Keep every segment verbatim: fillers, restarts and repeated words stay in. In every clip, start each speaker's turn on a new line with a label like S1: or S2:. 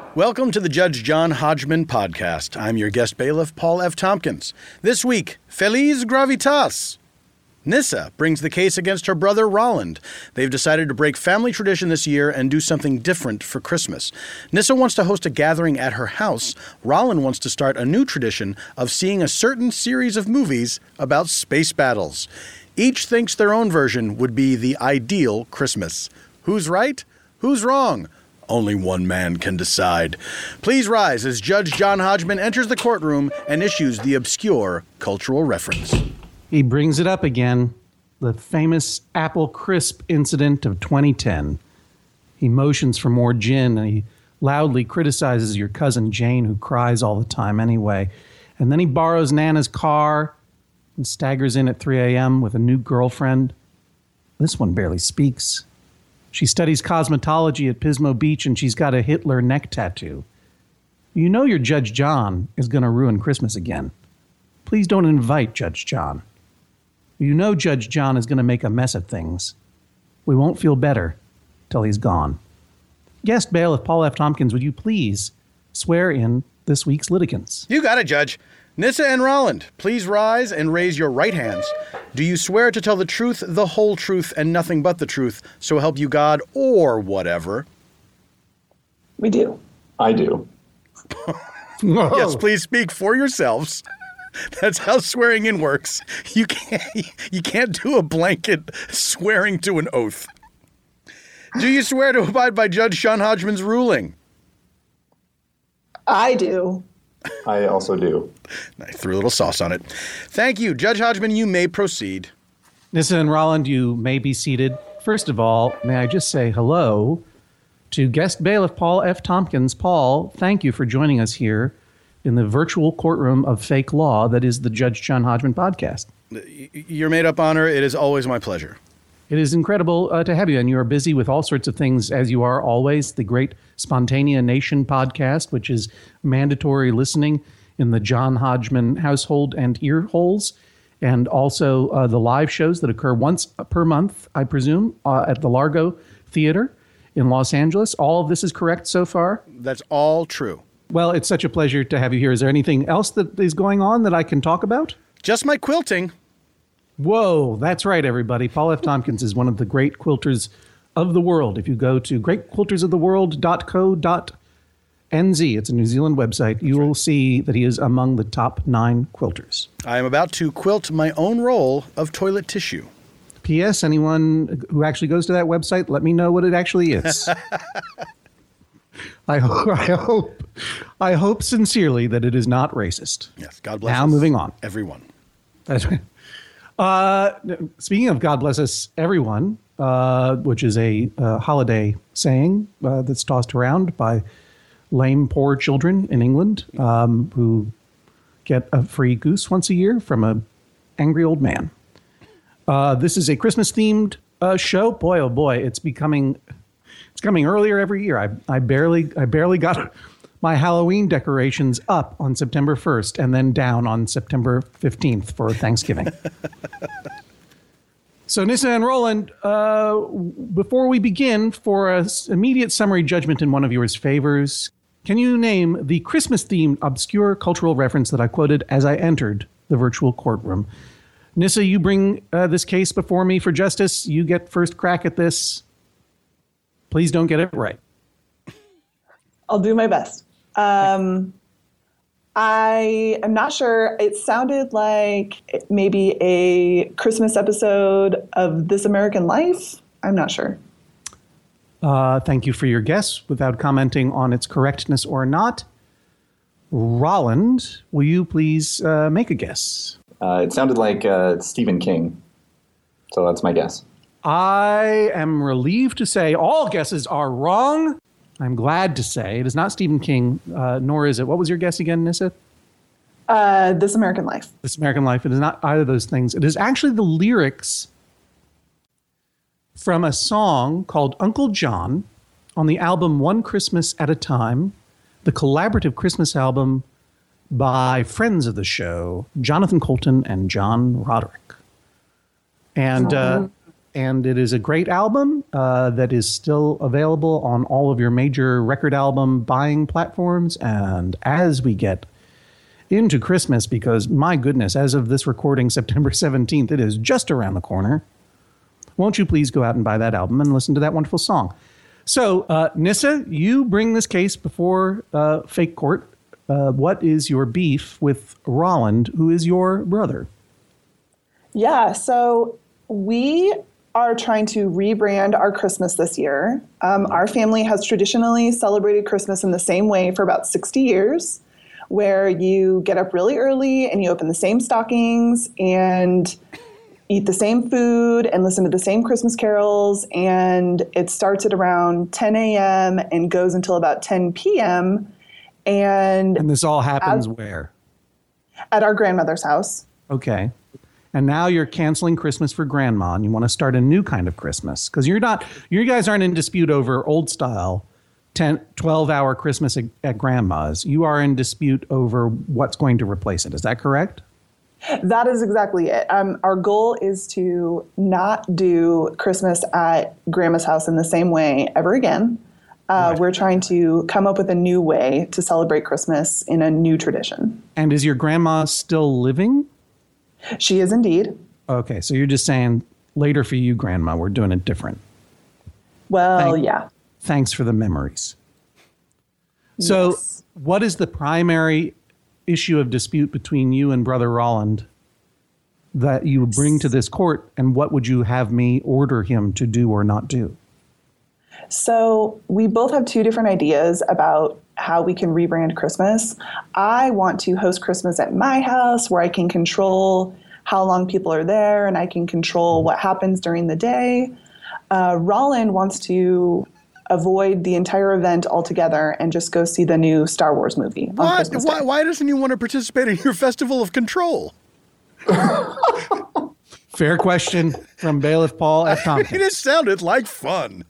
S1: Welcome to the Judge John Hodgman podcast. I'm your guest bailiff, Paul F. Tompkins. This week, Feliz Gravitas. Nissa brings the case against her brother Roland. They've decided to break family tradition this year and do something different for Christmas. Nissa wants to host a gathering at her house. Roland wants to start a new tradition of seeing a certain series of movies about space battles. Each thinks their own version would be the ideal Christmas. Who's right? Who's wrong? Only one man can decide. Please rise as Judge John Hodgman enters the courtroom and issues the obscure cultural reference.
S2: He brings it up again, the famous Apple Crisp incident of twenty ten. He motions for more gin, and he loudly criticizes your cousin Jane, who cries all the time anyway. And then he borrows Nana's car and staggers in at three a.m. with a new girlfriend. This one barely speaks. She studies cosmetology at Pismo Beach, and she's got a Hitler neck tattoo. You know your Judge John is going to ruin Christmas again. Please don't invite Judge John. You know Judge John is going to make a mess of things. We won't feel better till he's gone. Guest bailiff Paul F. Tompkins, would you please swear in this week's litigants?
S1: You got it, Judge. Nissa and Roland, please rise and raise your right hands. Do you swear to tell the truth, the whole truth, and nothing but the truth, so help you God, or whatever?
S3: We do.
S4: I do.
S1: Yes, please speak for yourselves. That's how swearing in works. You can't, you can't do a blanket swearing to an oath. Do you swear to abide by Judge John Hodgman's ruling?
S3: I do.
S4: I also do.
S1: I threw a little sauce on it. Thank you. Judge Hodgman, you may proceed.
S2: Nissa and Roland, you may be seated. First of all, may I just say hello to guest bailiff Paul F. Tompkins. Paul, thank you for joining us here in the virtual courtroom of fake law that is the Judge John Hodgman podcast.
S1: Your made-up honor. It is always my pleasure.
S2: It is incredible uh, to have you, and you are busy with all sorts of things, as you are always. The great Spontanea Nation podcast, which is mandatory listening in the John Hodgman household and ear holes, and also uh, the live shows that occur once per month, I presume, uh, at the Largo Theater in Los Angeles. All of this is correct so far?
S1: That's all true.
S2: Well, it's such a pleasure to have you here. Is there anything else that is going on that I can talk about?
S1: Just my quilting.
S2: Whoa, that's right, everybody. Paul F. Tompkins is one of the great quilters of the world. If you go to great quilters of the world dot co dot n z, it's a New Zealand website, you will see that he is among the top nine quilters.
S1: I am about to quilt my own roll of toilet tissue.
S2: P S. Anyone who actually goes to that website, let me know what it actually is. I hope, I hope, I hope sincerely that it is not racist.
S1: Yes, God bless
S2: Now
S1: us,
S2: moving on.
S1: everyone.
S2: That's right. Uh, speaking of God bless us, everyone, uh, which is a uh, holiday saying uh, that's tossed around by lame, poor children in England um, who get a free goose once a year from a angry old man. Uh, this is a Christmas-themed uh, show. Boy, oh boy, it's becoming it's coming earlier every year. I I barely I barely got my Halloween decorations up on September first and then down on September fifteenth for Thanksgiving. So Nissa and Roland, uh, before we begin, for an immediate summary judgment in one of yours favors, can you name the Christmas-themed obscure cultural reference that I quoted as I entered the virtual courtroom? Nissa, you bring uh, this case before me for justice. You get first crack at this. Please don't get it right.
S3: I'll do my best. Um, I am not sure. It sounded like maybe a Christmas episode of This American Life. I'm not sure.
S2: Uh, thank you for your guess. Without commenting on its correctness or not, Roland, will you please uh, make a guess?
S4: Uh, it sounded like uh, Stephen King. So that's my guess.
S2: I am relieved to say all guesses are wrong. I'm glad to say it is not Stephen King, uh, nor is it. What was your guess again, Nissa?
S3: Uh, This American Life.
S2: This American Life. It is not either of those things. It is actually the lyrics from a song called Uncle John on the album One Christmas at a Time, the collaborative Christmas album by friends of the show, Jonathan Colton and John Roderick. And uh, and it is a great album uh, that is still available on all of your major record album buying platforms. And as we get into Christmas, because my goodness, as of this recording, September seventeenth, it is just around the corner. Won't you please go out and buy that album and listen to that wonderful song? So, uh, Nissa, you bring this case before uh, Fake Court. Uh, what is your beef with Roland, who is your brother?
S3: Yeah, so we are trying to rebrand our Christmas this year. Um, our family has traditionally celebrated Christmas in the same way for about sixty years, where you get up really early and you open the same stockings and eat the same food and listen to the same Christmas carols. And it starts at around ten a.m. and goes until about ten p.m. And,
S2: and this all happens
S3: at,
S2: where?
S3: At our grandmother's house.
S2: Okay. And now you're canceling Christmas for grandma and you want to start a new kind of Christmas. Because you're not, you guys aren't in dispute over old style ten, twelve hour Christmas at, at grandma's. You are in dispute over what's going to replace it. Is that correct?
S3: That is exactly it. Um, our goal is to not do Christmas at grandma's house in the same way ever again. Uh, right. We're trying to come up with a new way to celebrate Christmas in a new tradition.
S2: And is your grandma still living?
S3: She is indeed.
S2: Okay, so you're just saying later for you, grandma, we're doing it different.
S3: Well,
S2: Thank,
S3: yeah.
S2: Thanks for the memories. So yes. What is the primary issue of dispute between you and Brother Roland that you bring to this court, and what would you have me order him to do or not do?
S3: So we both have two different ideas about how we can rebrand Christmas. I want to host Christmas at my house where I can control how long people are there and I can control what happens during the day. Uh, Roland wants to avoid the entire event altogether and just go see the new Star Wars movie on
S1: what?
S3: Christmas
S1: Why,
S3: Day.
S1: why doesn't he want to participate in your festival of control?
S2: Fair question from Bailiff Paul F. Tompkins.
S1: I mean, it sounded like fun.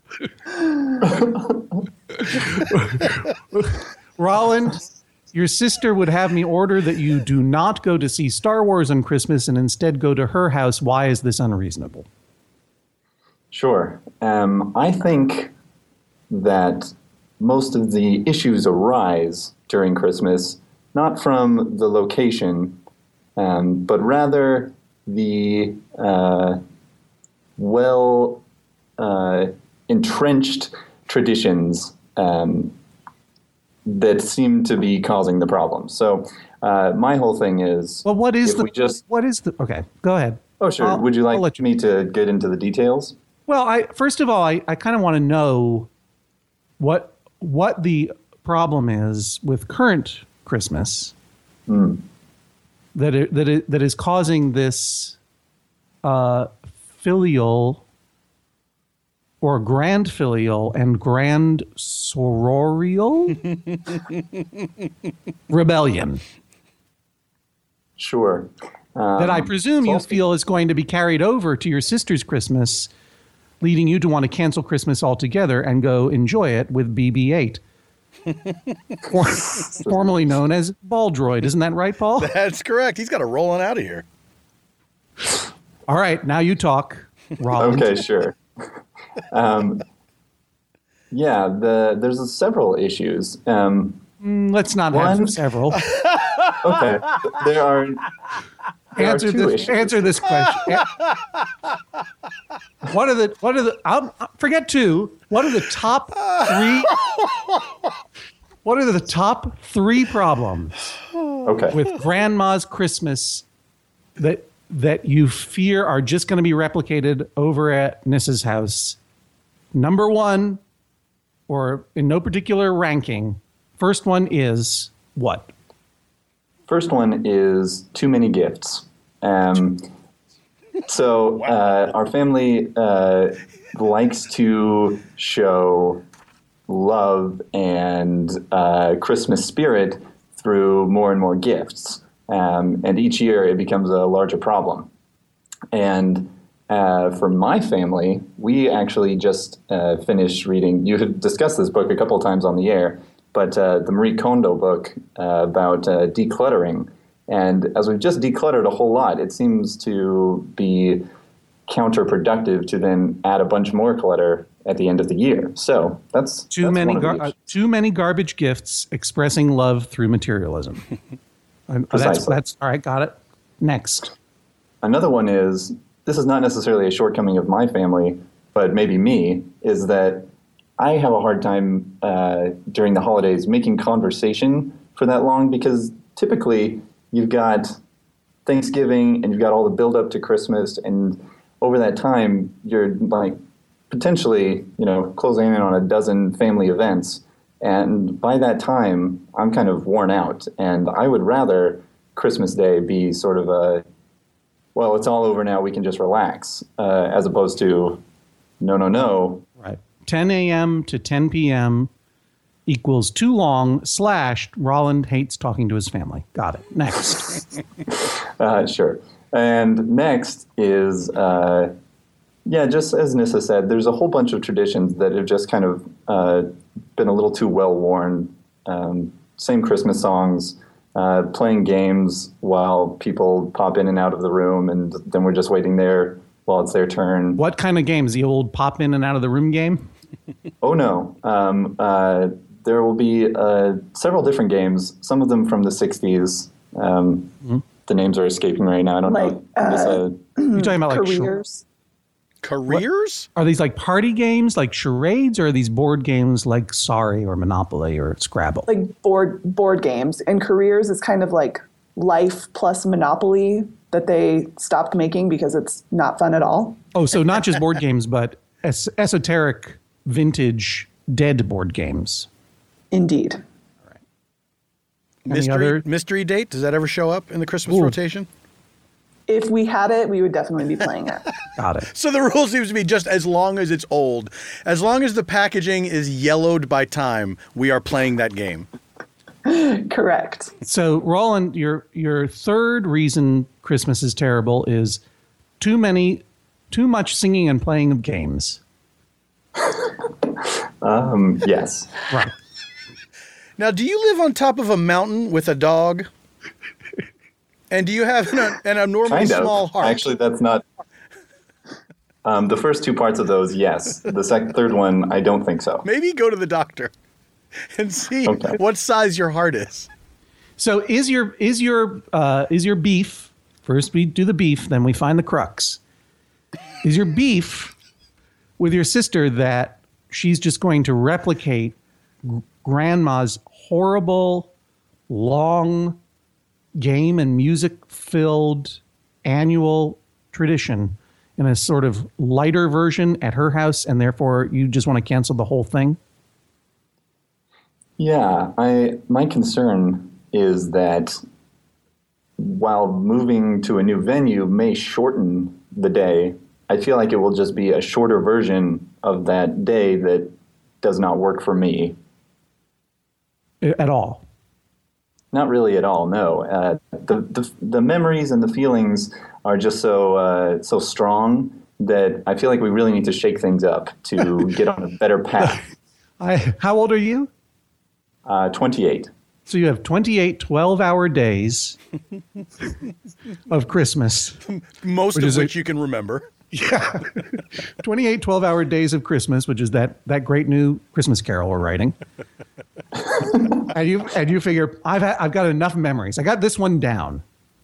S2: Roland, your sister would have me order that you do not go to see Star Wars on Christmas and instead go to her house. Why is this unreasonable?
S4: Sure. Um, I think that most of the issues arise during Christmas, not from the location, um, but rather the uh, well uh, entrenched traditions um, that seem to be causing the problem. So uh, my whole thing is,
S2: well, what is
S4: if
S2: the
S4: we just
S2: what is the okay? Go ahead.
S4: Oh, sure.
S2: I'll,
S4: Would you like
S2: you.
S4: me to get into the details?
S2: Well, I first of all, I, I kind of want to know what what the problem is with current Christmas.
S4: Mm.
S2: That it, that it, that is causing this uh, filial or grand filial and grand sororial rebellion.
S4: Sure. Um,
S2: that I presume you feel is going to be carried over to your sister's Christmas, leading you to want to cancel Christmas altogether and go enjoy it with B B eight. For, formerly known as Baldroid. Isn't that right, Paul?
S1: That's correct. He's got to roll on out of here.
S2: All right, now you talk, Roland.
S4: Okay, sure. um, yeah, the, there's several issues. Um,
S2: mm, let's not one, have several.
S4: Okay, there are. There
S2: answer
S4: are two
S2: this.
S4: issues. Answer
S2: this question. What are the? What are the? I'll, forget two. What are the top three? What are the top three problems?
S4: Okay.
S2: With Grandma's Christmas that that you fear are just going to be replicated over at Nissa's house? Number one, or in no particular ranking, first one is what?
S4: First one is too many gifts. Um, so uh, our family uh, likes to show love and uh, Christmas spirit through more and more gifts. Um, and each year it becomes a larger problem. And uh, for my family, we actually just uh, finished reading, you have discussed this book a couple of times on the air, but uh, the Marie Kondo book uh, about uh, decluttering. And as we've just decluttered a whole lot, it seems to be counterproductive to then add a bunch more clutter at the end of the year. So that's
S2: too
S4: that's
S2: many
S4: one of the
S2: gar- uh, too many garbage gifts expressing love through materialism. Uh, that's,
S4: Precisely.
S2: that's all right. Got it. Next.
S4: Another one is, this is not necessarily a shortcoming of my family, but maybe me, is that I have a hard time uh, during the holidays making conversation for that long, because typically you've got Thanksgiving and you've got all the build up to Christmas, and over that time you're like potentially, you know, closing in on a dozen family events. And by that time, I'm kind of worn out, and I would rather Christmas Day be sort of a, well, it's all over now, we can just relax, uh, as opposed to, no, no, no.
S2: Right. ten a.m. to ten p.m. equals too long, slash, Roland hates talking to his family. Got it. Next.
S4: uh, sure. And next is, uh, yeah, just as Nissa said, there's a whole bunch of traditions that have just kind of uh, been a little too well-worn. Um, same Christmas songs, uh, playing games while people pop in and out of the room, and then we're just waiting there while it's their turn.
S2: What kind of games? The old pop in and out of the room game?
S4: Oh, no. Um, uh, there will be uh, several different games, some of them from the sixties. Um, mm-hmm. The names are escaping right now. I don't
S3: like,
S4: know.
S3: Uh,
S2: You're talking about like
S3: careers?
S1: Careers?
S2: What? Are these like party games like charades, or are these board games like Sorry or Monopoly or Scrabble?
S3: Like board board games. And careers is kind of like Life plus Monopoly that they stopped making because it's not fun at all.
S2: Oh, so not just board games, but es- esoteric vintage dead board games.
S3: Indeed.
S2: All right.
S1: Mystery,
S2: other?
S1: mystery date? Does that ever show up in the Christmas
S2: Ooh.
S1: rotation?
S3: If we had it, we would definitely be playing it.
S2: Got it.
S1: So the rule seems to be just as long as it's old, as long as the packaging is yellowed by time, we are playing that game.
S3: Correct.
S2: So, Roland, your your third reason Christmas is terrible is too many, too much singing and playing of games.
S4: Um, yes.
S2: Right.
S1: Now, do you live on top of a mountain with a dog? And do you have an, an abnormally
S4: Kind of.
S1: small heart?
S4: Actually, that's not. Um, the first two parts of those, yes. The second, third one, I don't think so.
S1: Maybe go to the doctor and see
S4: Okay.
S1: what size your heart is.
S2: So, is your is your uh, is your beef? First, we do the beef, then we find the crux. Is your beef with your sister that she's just going to replicate grandma's horrible, long, game and music-filled annual tradition in a sort of lighter version at her house, and therefore you just want to cancel the whole thing?
S4: Yeah, I my concern is that while moving to a new venue may shorten the day, I feel like it will just be a shorter version of that day that does not work for me.
S2: At all?
S4: Not really at all, no. Uh, the, the the memories and the feelings are just so uh, so strong that I feel like we really need to shake things up to get on a better path.
S2: I, how old are you?
S4: Uh, twenty-eight.
S2: So you have twenty-eight twelve-hour days of Christmas.
S1: Most
S2: Which
S1: of
S2: is
S1: which
S2: a-
S1: you can remember.
S2: Yeah. twenty-eight twelve-hour days of Christmas, which is that, that great new Christmas carol we're writing. and you and you figure, I've had, I've got enough memories. I got this one down.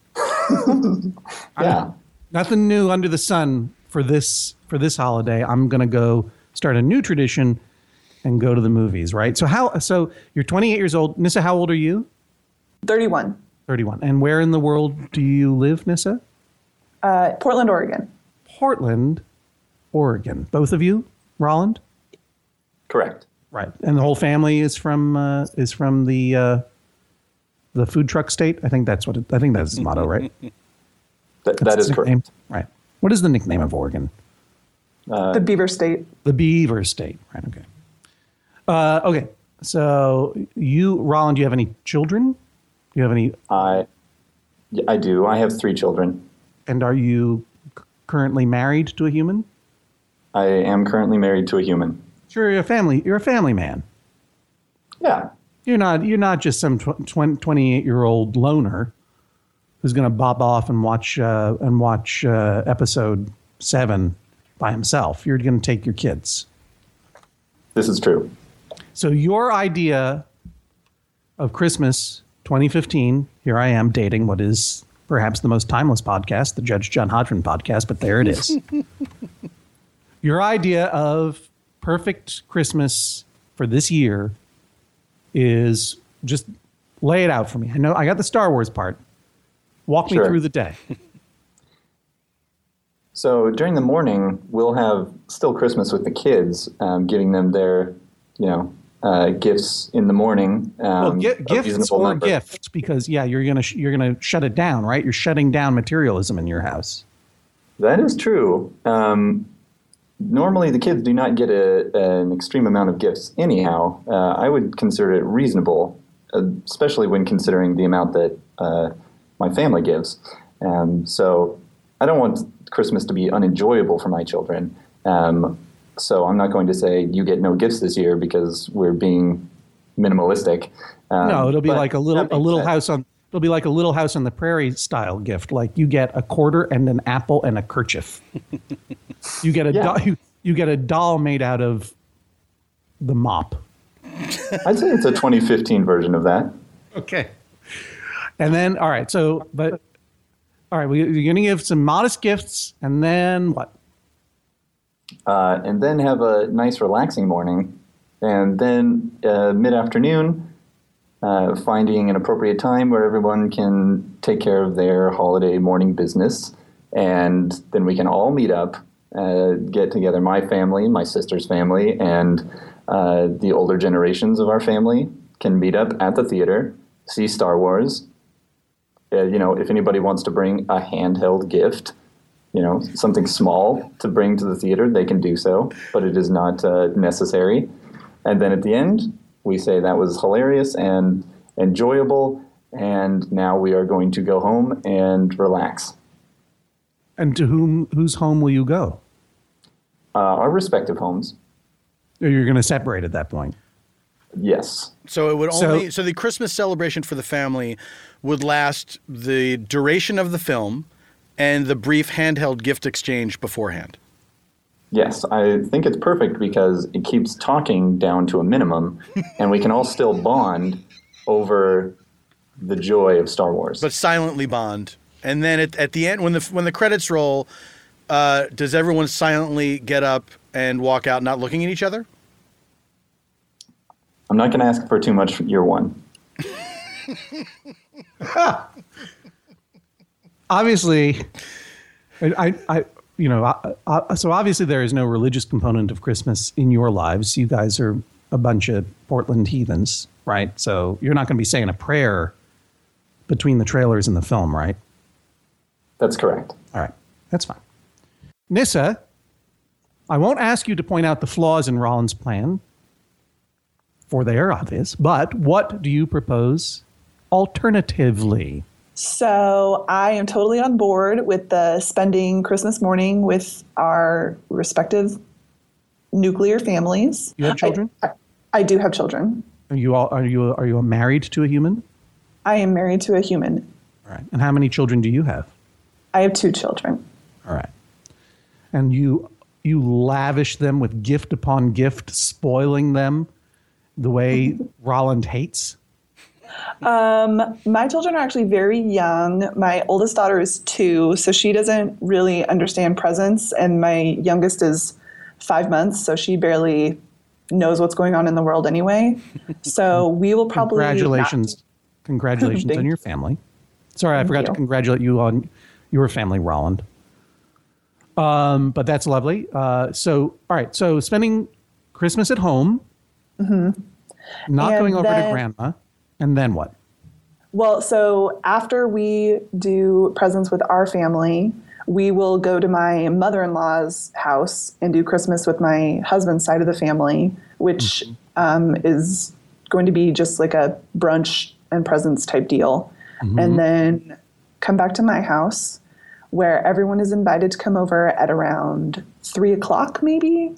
S4: Yeah.
S2: Nothing new under the sun for this for this holiday. I'm going to go start a new tradition and go to the movies, right? So how so you're twenty-eight years old. Nissa, how old are you?
S3: thirty-one.
S2: thirty-one. And where in the world do you live, Nissa?
S3: Uh, Portland, Oregon.
S2: Portland, Oregon. Both of you, Roland?
S4: Correct.
S2: Right. And the whole family is from uh, is from the uh, the food truck state. I think that's what it, I think that's its motto, right?
S4: Th-
S2: That's
S4: that
S2: its
S4: is
S2: nickname?
S4: correct.
S2: Right. What is the nickname of Oregon?
S3: the Beaver State.
S2: The Beaver State. Right. Okay. Uh, okay. So you, Roland, do you have any children? Do you have any?
S4: I, yeah, I do. I have three children.
S2: And are you c- currently married to a human?
S4: I am currently married to a human.
S2: Sure, you're a family. You're a family man.
S4: Yeah.
S2: You're not. You're not just some twenty-eight-year-old loner who's going to bob off and watch uh, and watch uh, episode seven by himself. You're going to take your kids.
S4: This is true.
S2: So your idea of Christmas twenty fifteen, here I am dating what is perhaps the most timeless podcast, the Judge John Hodgman podcast, but there it is. Your idea of perfect Christmas for this year is just lay it out for me. I know I got the Star Wars part. Walk
S4: Sure.
S2: me through the day.
S4: So during the morning, we'll have still Christmas with the kids, um, giving them their, you know, uh, gifts in the morning. Um,
S2: Well, gi-
S4: a
S2: gifts
S4: reasonable
S2: or
S4: number.
S2: gifts, because yeah, you're gonna sh- you're gonna shut it down, right? You're shutting down materialism in your house.
S4: That is true. Um, normally, the kids do not get a, an extreme amount of gifts anyhow. Uh, I would consider it reasonable, uh, especially when considering the amount that uh, my family gives. Um, so I don't want Christmas to be unenjoyable for my children. Um, so I'm not going to say you get no gifts this year because we're being minimalistic. Um,
S2: No, it'll be
S4: but
S2: like a little
S4: that
S2: a
S4: being
S2: little
S4: said-
S2: house on it'll be like a Little House on the Prairie style gift. Like you get a quarter and an apple and a kerchief. You get a
S4: Yeah.
S2: doll, you, you get a doll made out of the mop.
S4: I'd say it's a twenty fifteen version of that.
S2: Okay. And then all right, so but all right, we, you're going to give some modest gifts, and then what?
S4: Uh, and then have a nice relaxing morning, and then uh, mid-afternoon, uh, finding an appropriate time where everyone can take care of their holiday morning business, and then we can all meet up, uh, get together, my family, my sister's family, and uh, the older generations of our family can meet up at the theater, see Star Wars. Uh, you know, if anybody wants to bring a handheld gift, you know, something small to bring to the theater, they can do so, but it is not uh, necessary. And then at the end, we say that was hilarious and enjoyable, and now we are going to go home and relax.
S2: And to whom whose home will you go?
S4: Uh, our respective homes,
S2: Or you're going to separate at that point.
S4: yes.
S1: So it would
S2: So-
S1: only so the Christmas celebration for the family would last the duration of the film and the brief handheld gift exchange beforehand.
S4: Yes, I think it's perfect because it keeps talking down to a minimum, and we can all still bond over the joy of Star Wars.
S1: But silently bond. And then at, at the end, when the when the credits roll, uh, does everyone silently get up and walk out, not looking at each other?
S4: I'm not going to ask for too much for year one.
S2: Obviously, I, I, you know, I, I, so obviously there is no religious component of Christmas in your lives. You guys are a bunch of Portland heathens, right? So you're not going to be saying a prayer between the trailers and the film, right?
S4: That's correct.
S2: All right, that's fine. Nissa, I won't ask you to point out the flaws in Rollins' plan, for they are obvious, but what do you propose alternatively?
S3: So I am totally on board with the spending Christmas morning with our respective nuclear families.
S2: You have children?
S3: I, I, I do have children.
S2: Are you all, are you are you married to a human?
S3: I am married to a human.
S2: All right. And how many children do you have?
S3: I have two children.
S2: All right. And you you lavish them with gift upon gift, spoiling them the way Rolland hates?
S3: Um, my children are actually very young. My oldest daughter is two, so she doesn't really understand presents, and my youngest is five months, so she barely knows what's going on in the world anyway. So we will probably
S2: Congratulations.
S3: not-
S2: Congratulations
S3: Thank
S2: on your family. Sorry, I forgot to
S3: you.
S2: congratulate you on your family, Rolland. Um, but that's lovely. Uh, so, all right. So spending Christmas at home, not
S3: And
S2: going over to
S3: then-
S2: grandma, and then what?
S3: Well, so after we do presents with our family, we will go to my mother-in-law's house and do Christmas with my husband's side of the family, which um, is going to be just like a brunch and presents type deal. And then come back to my house where everyone is invited to come over at around three o'clock maybe.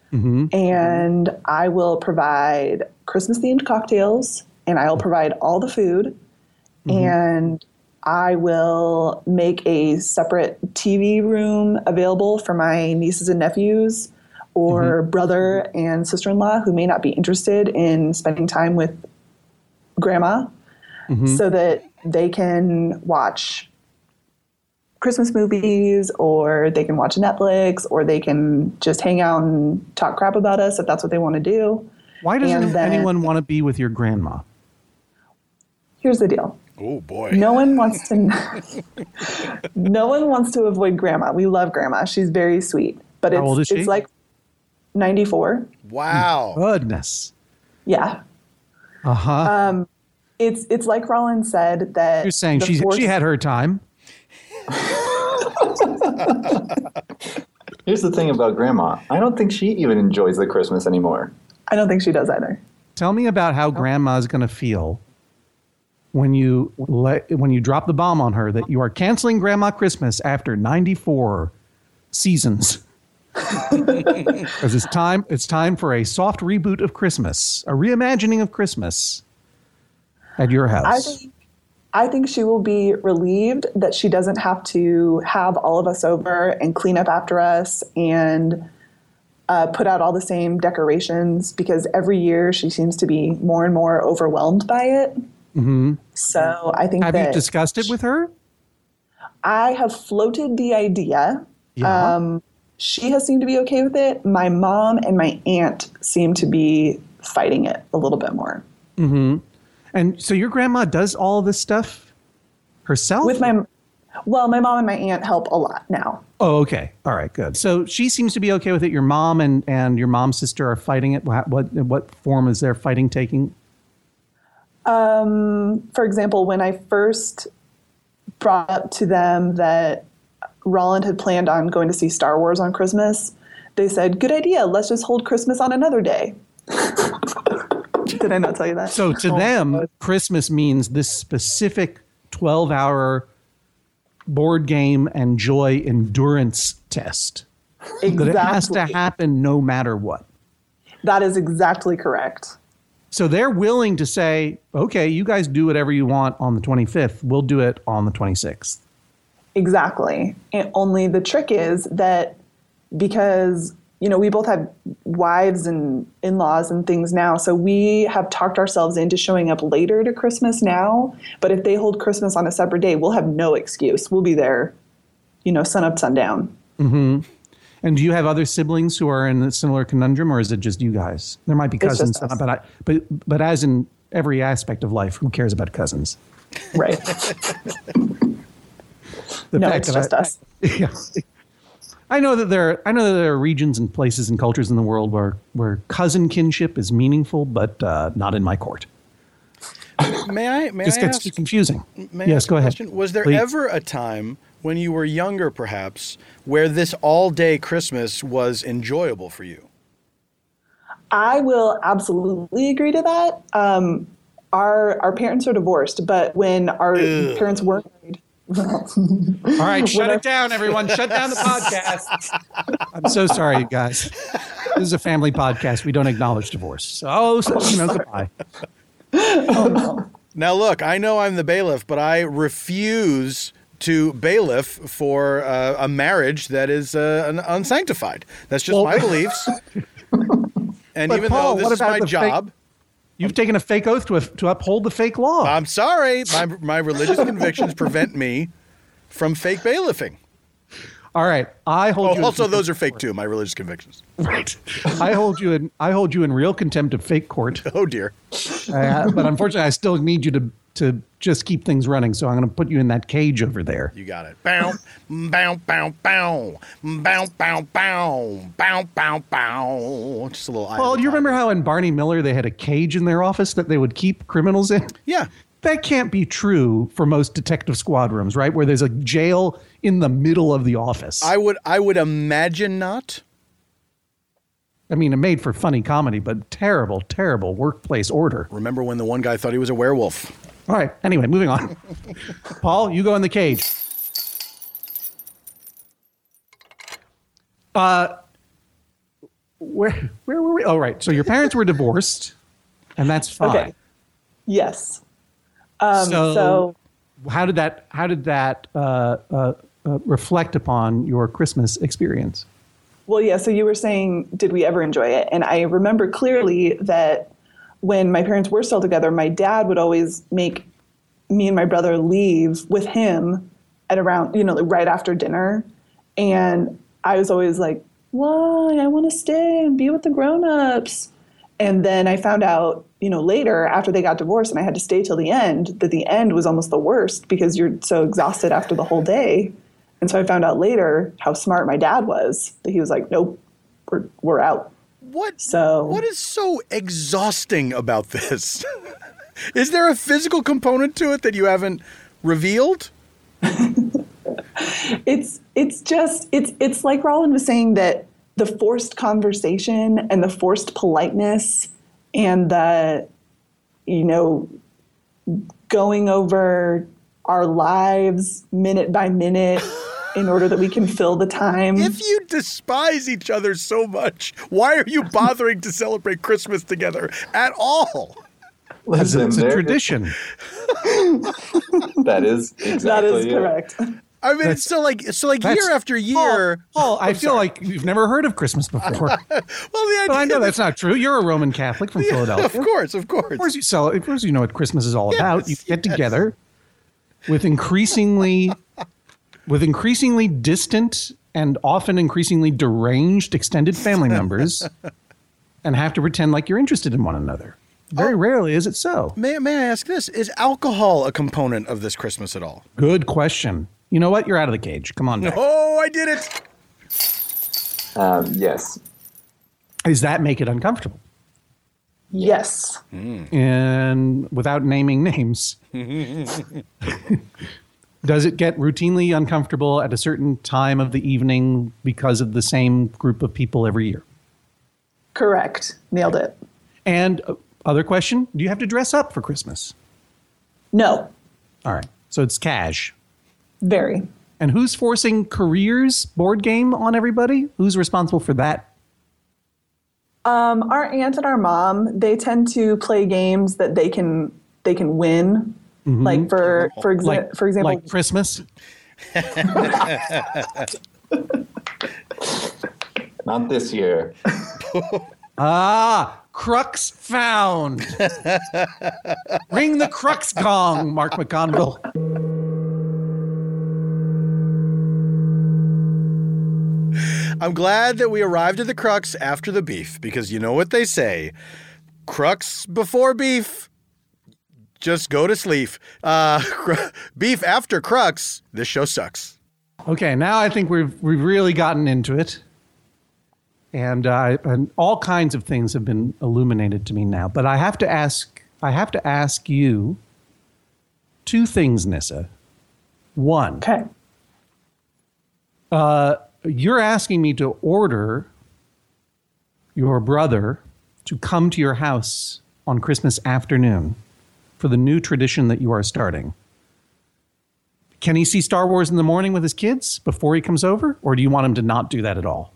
S3: And I will provide Christmas-themed cocktails, and I will provide all the food. And I will make a separate T V room available for my nieces and nephews or mm-hmm. brother and sister-in-law who may not be interested in spending time with grandma mm-hmm. so that they can watch Christmas movies, or they can watch Netflix, or they can just hang out and talk crap about us if that's what they want to do.
S2: Why doesn't then, anyone want to be with your grandma?
S3: Here's the deal.
S1: Oh boy.
S3: No one wants to No one wants to avoid grandma. We love grandma. She's very sweet. But it's
S2: How old is she?
S3: It's like ninety-four.
S1: Wow.
S2: Goodness.
S3: Yeah.
S2: Uh-huh.
S3: Um it's it's like Rollin said that
S2: you're saying she force- she had her time.
S4: Here's the thing about grandma. I don't think she even enjoys the Christmas anymore.
S3: I don't think she does either.
S2: Tell me about how grandma's going to feel when you let, when you drop the bomb on her that you are canceling Grandma Christmas after ninety-four seasons. Because it's time it's time for a soft reboot of Christmas, a reimagining of Christmas at your house.
S3: I think I think she will be relieved that she doesn't have to have all of us over and clean up after us and uh, put out all the same decorations, because every year she seems to be more and more overwhelmed by it.
S2: Mm-hmm.
S3: So I think
S2: have
S3: that
S2: you discussed it with her?
S3: I have floated the idea.
S2: Yeah.
S3: Um, she has seemed to be okay with it. My mom and my aunt seem to be fighting it a little bit more.
S2: Mm-hmm. And so your grandma does all this stuff herself?
S3: With my, well, my mom and my aunt help a lot now.
S2: Oh, okay. All right, good. So she seems to be okay with it. Your mom and, and your mom's sister are fighting it. What, what, what form is their fighting taking?
S3: Um, for example, when I first brought up to them that Roland had planned on going to see Star Wars on Christmas, they said, good idea. Let's just hold Christmas on another day. Did I not tell you that?
S2: So to oh, them, God. Christmas means this specific twelve-hour board game and joy endurance test.
S3: Exactly.
S2: That it has to happen no matter what.
S3: That is exactly correct.
S2: So they're willing to say, okay, you guys do whatever you want on the twenty-fifth. We'll do it on the twenty-sixth.
S3: Exactly. And only the trick is that because, you know, we both have wives and in-laws and things now. So we have talked ourselves into showing up later to Christmas now. But if they hold Christmas on a separate day, we'll have no excuse. We'll be there, you know, sun up, sundown.
S2: Mm-hmm. And do you have other siblings who are in a similar conundrum, or is it just you guys? There might be cousins, but I, but but as in every aspect of life, who cares about cousins?
S3: Right.
S2: The
S3: no,
S2: fact
S3: it's just
S2: I,
S3: us.
S2: Yeah. I know that there I know that there are regions and places and cultures in the world where, where cousin kinship is meaningful, but uh, not in my court.
S1: May I? May
S2: This
S1: I
S2: gets
S1: ask,
S2: too confusing.
S1: May
S2: yes,
S1: I
S2: go ahead.
S1: Question? Was there
S2: Please.
S1: ever a time when you were younger, perhaps, where this all-day Christmas was enjoyable for you?
S3: I will absolutely agree to that. Um, our our parents are divorced, but when our Ugh. parents weren't married.
S2: All right, shut it down, everyone. Shut down the podcast. I'm so sorry, you guys. This is a family podcast. We don't acknowledge divorce. So, oh, so, you know, goodbye.
S3: Oh, no.
S1: Now, look, I know I'm the bailiff, but I refuse to bailiff for uh, a marriage that is uh, unsanctified. That's just well, my beliefs. And even
S2: Paul,
S1: though this is my job.
S2: Fake, you've taken a fake oath to, to uphold the fake law.
S1: I'm sorry. My, my religious convictions prevent me from fake bailiffing.
S2: All right. I hold
S1: oh,
S2: you
S1: also, those are fake, too, my religious convictions.
S2: Right. I hold you in I hold you in real contempt of fake court.
S1: Oh, dear.
S2: Uh, but unfortunately, I still need you to to just keep things running. So I'm going to put you in that cage over there.
S1: You got it. Bow, bow, bow, bow, bow, bow, bow, bow, bow, bow. Just a little.
S2: Well, do you remember how in Barney Miller they had a cage in their office that they would keep criminals in?
S1: Yeah.
S2: That can't be true for most detective squad rooms, right? Where there's a jail in the middle of the office.
S1: I would, I would imagine not.
S2: I mean, it made for funny comedy, but terrible, terrible workplace order.
S1: Remember when the one guy thought he was a werewolf?
S2: All right. Anyway, moving on. Paul, you go in the cage. Uh, where where were we? Oh, right. So your parents were divorced, and that's fine.
S3: Okay. Yes. Um,
S2: so,
S3: so
S2: how did that how did that uh, uh, uh, reflect upon your Christmas experience?
S3: Well, yeah. So you were saying, did we ever enjoy it? And I remember clearly that when my parents were still together, my dad would always make me and my brother leave with him at around, you know, like right after dinner. And I was always like, why? I want to stay and be with the grown-ups. And then I found out, you know, later after they got divorced and I had to stay till the end, that the end was almost the worst because you're so exhausted after the whole day. And so I found out later how smart my dad was, that he was like, nope, we're, we're out.
S1: What?
S3: So
S1: what is so exhausting about this? Is there a physical component to it that you haven't revealed?
S3: it's it's just it's it's like Roland was saying, that the forced conversation and the forced politeness and the, you know, going over our lives minute by minute in order that we can fill the time.
S1: If you despise each other so much, why are you bothering to celebrate Christmas together at all?
S4: Listen,
S2: It's a
S4: there-
S2: tradition.
S4: That is exactly
S3: That is
S4: it.
S3: correct.
S1: I mean, it's so like so like
S2: That's-
S1: year after year.
S2: Paul, I
S1: I'm
S2: feel
S1: sorry.
S2: like you've never heard of Christmas before.
S1: Well, the idea
S2: But I know
S1: that-
S2: that's not true. You're a Roman Catholic from
S1: of
S2: Philadelphia.
S1: course, of course.
S2: Of course, you sell. Of course, you know what Christmas is all about. You
S1: Yes,
S2: get
S1: yes.
S2: together with increasingly, with increasingly distant and often increasingly deranged extended family members, and have to pretend like you're interested in one another. Very
S1: Oh.
S2: rarely is it so.
S1: May, may I ask this? Is alcohol a component of this Christmas at all?
S2: Good question. You know what? You're out of the cage. Come on back.
S1: Oh, I did it.
S4: Um, yes.
S2: Does that make it uncomfortable?
S3: Yes.
S2: And without naming names, does it get routinely uncomfortable at a certain time of the evening because of the same group of people every year?
S3: Correct. Nailed it.
S2: And uh, other question, do you have to dress up for Christmas?
S3: No.
S2: All right. So it's cash.
S3: Very.
S2: And who's forcing Careers board game on everybody? Who's responsible for that?
S3: Um, our aunt and our mom, they tend to play games that they can they can win. Like for for exa-
S2: Like,
S3: for example,
S2: like Christmas?
S4: Not this year.
S2: Ah, crux found. Ring the crux gong, Mark McConville.
S1: I'm glad that we arrived at the crux after the beef, because you know what they say. Crux before beef, just go to sleep. Uh, beef after crux, this show sucks.
S2: Okay, now I think we've we've really gotten into it, and uh, and all kinds of things have been illuminated to me now. But I have to ask, I have to ask you two things, Nissa. One,
S3: okay.
S2: you're asking me to order your brother to come to your house on Christmas afternoon for the new tradition that you are starting. Can he see Star Wars in the morning with his kids before he comes over? Or do you want him to not do that at all?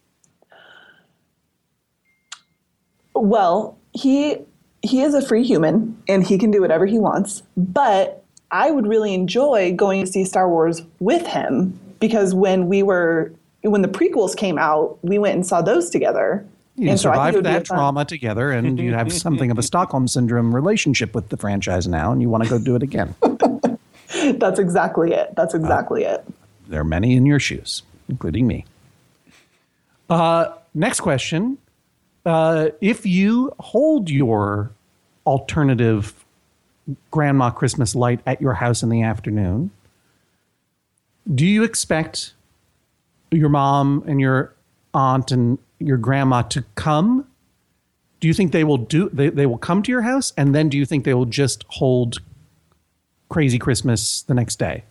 S3: Well, he he is a free human and he can do whatever he wants, but I would really enjoy going to see Star Wars with him, because when we were when the prequels came out, we went and saw those together.
S2: You
S3: And so I think it
S2: survived
S3: would be
S2: that
S3: a fun-
S2: trauma together, and you have something of a Stockholm Syndrome relationship with the franchise now, and you want to go do it again.
S3: That's exactly it. That's exactly it.
S2: There are many in your shoes, including me. Uh, next question. Uh, if you hold your alternative grandma Christmas light at your house in the afternoon, do you expect your mom and your aunt and your grandma to come? Do you think they will do they, they will come to your house, and then do you think they will just hold Crazy Christmas the next day?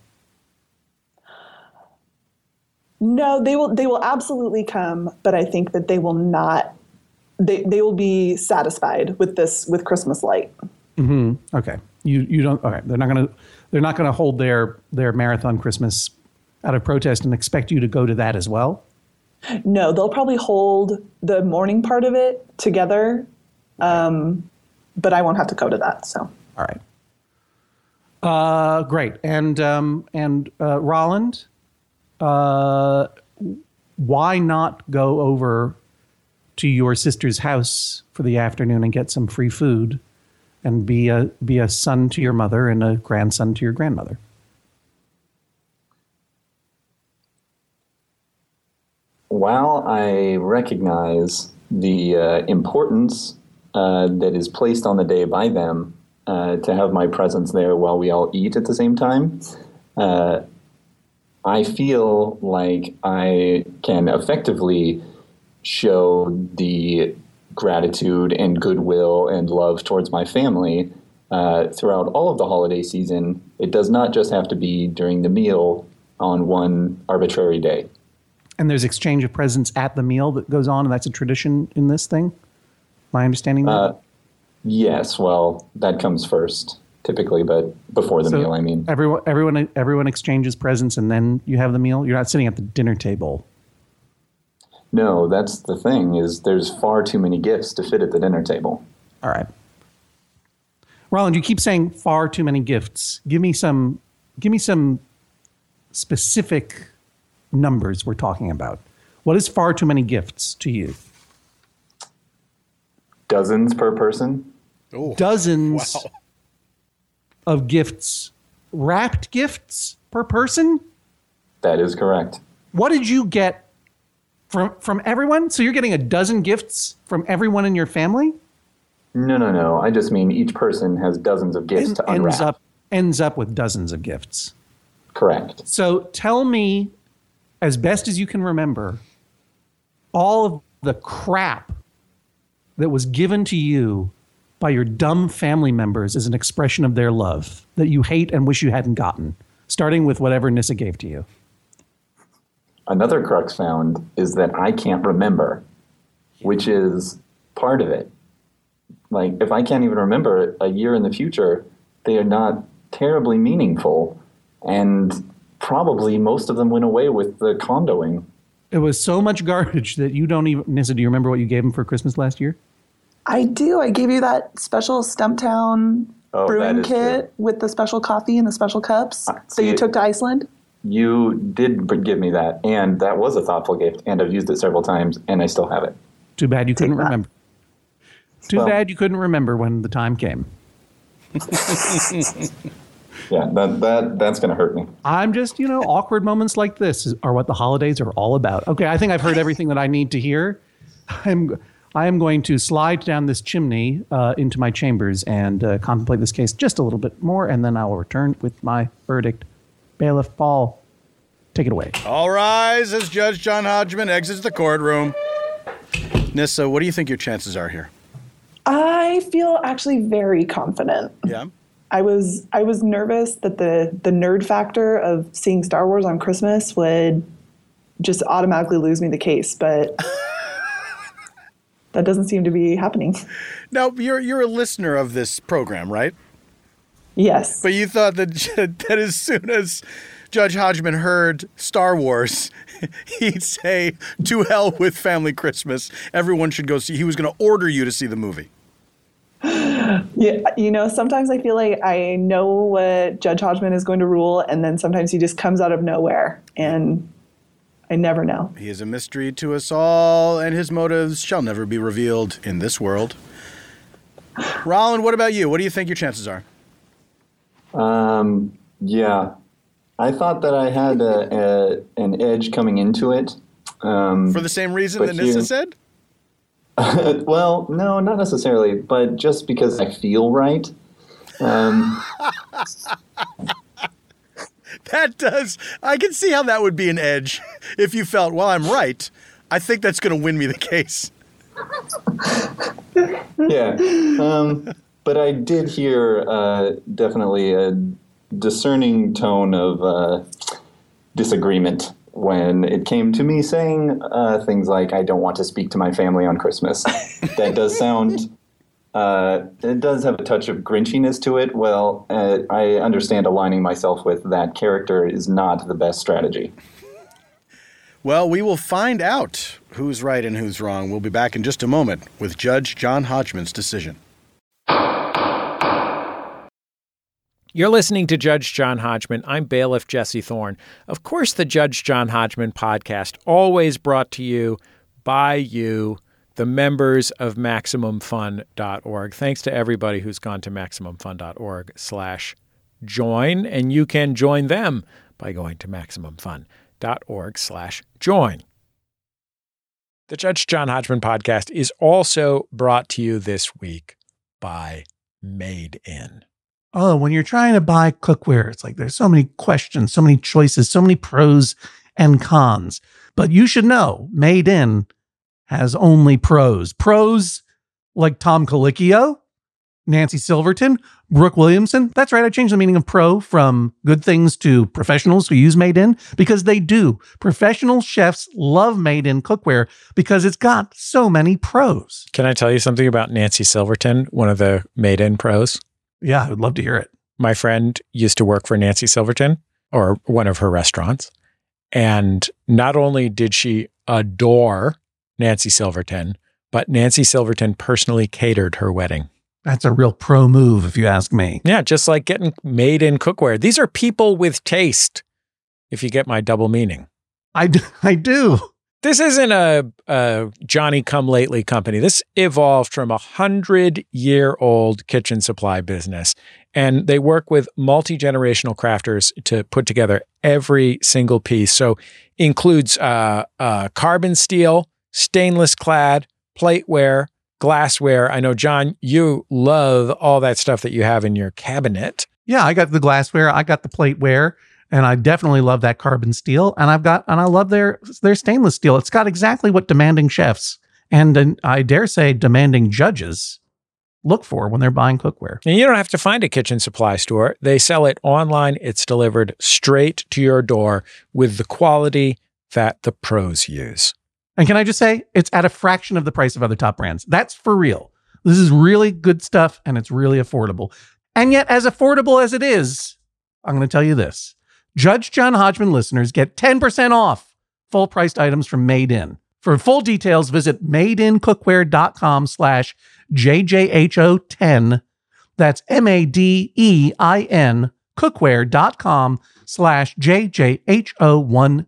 S3: No, they will they will absolutely come, but I think that they will not they they will be satisfied with this with Christmas light.
S2: Okay. You you don't okay. They're not gonna they're not gonna hold their their marathon Christmas out of protest and expect you to go to that as well.
S3: No, they'll probably hold the morning part of it together, um, but I won't have to go to that. So
S2: All right. Uh, great. And um, and uh, Roland, uh, why not go over to your sister's house for the afternoon and get some free food, and be a be a son to your mother and a grandson to your grandmother?
S4: While I recognize the uh, importance uh, that is placed on the day by them, uh, to have my presence there while we all eat at the same time, uh, I feel like I can effectively show the gratitude and goodwill and love towards my family uh, throughout all of the holiday season. It does not just have to be during the meal on one arbitrary day.
S2: And there's exchange of presents at the meal that goes on, and that's a tradition in this thing? My understanding that?
S4: Uh, yes, well, that comes first, typically, but before the
S2: So
S4: meal, I mean.
S2: Everyone, everyone, everyone exchanges presents, and then you have the meal? You're not sitting at the dinner table.
S4: No, that's the thing, is there's far too many gifts to fit at the dinner table.
S2: All right. Roland, you keep saying far too many gifts. Give me some, give me some specific numbers we're talking about. What is far too many gifts to you?
S4: Dozens per person?
S1: Ooh,
S2: Dozens
S1: wow.
S2: of gifts, wrapped gifts per person?
S4: That is correct.
S2: What did you get from from everyone? So you're getting a dozen gifts from everyone in your family?
S4: No, no, no. I just mean each person has dozens of gifts
S2: En-
S4: to unwrap.
S2: ends up ends up with dozens of gifts.
S4: Correct.
S2: So tell me, as best as you can remember, all of the crap that was given to you by your dumb family members as an expression of their love that you hate and wish you hadn't gotten, starting with whatever Nissa gave to you.
S4: Another crux found is that I can't remember, which is part of it. Like, if I can't even remember a year in the future, they are not terribly meaningful. And probably most of them went away with the condoing.
S2: It was so much garbage that you don't even... Nissa, do you remember what you gave him for Christmas last year?
S3: I do. I gave you that special Stumptown
S4: Oh, that
S3: brewing
S4: is
S3: kit
S4: true.
S3: with the special coffee and the special cups
S4: Uh,
S3: that you
S4: see-
S3: took to Iceland.
S4: You did b- give me that, and that was a thoughtful gift, and I've used it several times, and I still have it.
S2: Too bad you couldn't
S3: that.
S2: remember. Too
S4: Well-
S2: bad you couldn't remember when the time came.
S4: Yeah, that that that's going to hurt me.
S2: I'm just, you know, awkward moments like this is- are what the holidays are all about. Okay, I think I've heard everything that I need to hear. I'm I am going to slide down this chimney uh, into my chambers and uh, contemplate this case just a little bit more, and then I will return with my verdict. Bailiff Paul, take it away.
S1: All rise as Judge John Hodgman exits the courtroom. Nissa, what do you think your chances are here?
S3: I feel actually very confident.
S1: Yeah.
S3: I was I was nervous that the the nerd factor of seeing Star Wars on Christmas would just automatically lose me the case, but that doesn't seem to be happening.
S1: Now, you're you're a listener of this program, right?
S3: Yes.
S1: But you thought that that as soon as Judge Hodgman heard Star Wars, he'd say, "To hell with Family Christmas. Everyone should go see." He was going to order you to see the movie.
S3: Yeah, you know, sometimes I feel like I know what Judge Hodgman is going to rule, and then sometimes he just comes out of nowhere, and I never know.
S1: He is a mystery to us all, and his motives shall never be revealed in this world. Roland, what about you? What do you think your chances are?
S4: Um, yeah, I thought that I had a, a, an edge coming into it. Um,
S1: For the same reason
S4: But
S1: that Nissa
S4: you-
S1: said?
S4: well, no, not necessarily, but just because I feel right. Um,
S1: That does. I can see how that would be an edge if you felt, well, I'm right. I think that's going to win me the case.
S4: yeah, um, but I did hear uh, definitely a discerning tone of uh, disagreement when it came to me saying uh, things like, I don't want to speak to my family on Christmas. That does sound, uh, it does have a touch of grinchiness to it. Well, uh, I understand aligning myself with that character is not the best strategy.
S1: Well, we will find out who's right and who's wrong. We'll be back in just a moment with Judge John Hodgman's decision.
S5: You're listening to Judge John Hodgman. I'm bailiff Jesse Thorne. Of course, the Judge John Hodgman podcast, always brought to you by you, the members of Maximum Fun dot org. Thanks to everybody who's gone to Maximum Fun dot org slash join, and you can join them by going to Maximum Fun dot org slash join. The Judge John Hodgman podcast is also brought to you this week by Made In.
S2: Oh, when you're trying to buy cookware, it's like there's so many questions, so many choices, so many pros and cons. But you should know, Made In has only pros. Pros like Tom Colicchio, Nancy Silverton, Brooke Williamson. That's right, I changed the meaning of pro from good things to professionals who use Made In, because they do. Professional chefs love Made In cookware because it's got so many pros.
S5: Can I tell you something about Nancy Silverton, one of the Made In pros?
S2: Yeah, I would love to hear it.
S5: My friend used to work for Nancy Silverton, or one of her restaurants. And not only did she adore Nancy Silverton, but Nancy Silverton personally catered her wedding.
S2: That's a real pro move, if you ask me.
S5: Yeah, just like getting Made In cookware. These are people with taste, if you get my double meaning.
S2: I do. I do.
S5: This isn't a, a Johnny-come-lately company. This evolved from a hundred-year-old kitchen supply business, and they work with multi-generational crafters to put together every single piece. So includes uh, uh, carbon steel, stainless clad, plateware, glassware. I know, John, you love all that stuff that you have in your cabinet.
S2: Yeah, I got the glassware, I got the plateware. And I definitely love that carbon steel. And I've got, and I love their, their stainless steel. It's got exactly what demanding chefs and, and I dare say demanding judges look for when they're buying cookware.
S5: And you don't have to find a kitchen supply store. They sell it online. It's delivered straight to your door with the quality that the pros use.
S2: And can I just say, it's at a fraction of the price of other top brands. That's for real. This is really good stuff and it's really affordable. And yet, as affordable as it is, I'm going to tell you this. Judge John Hodgman listeners get ten percent off full-priced items from Made In. For full details, visit madeincookware.com slash JJHO10. That's M-A-D-E-I-N cookware.com slash JJHO10.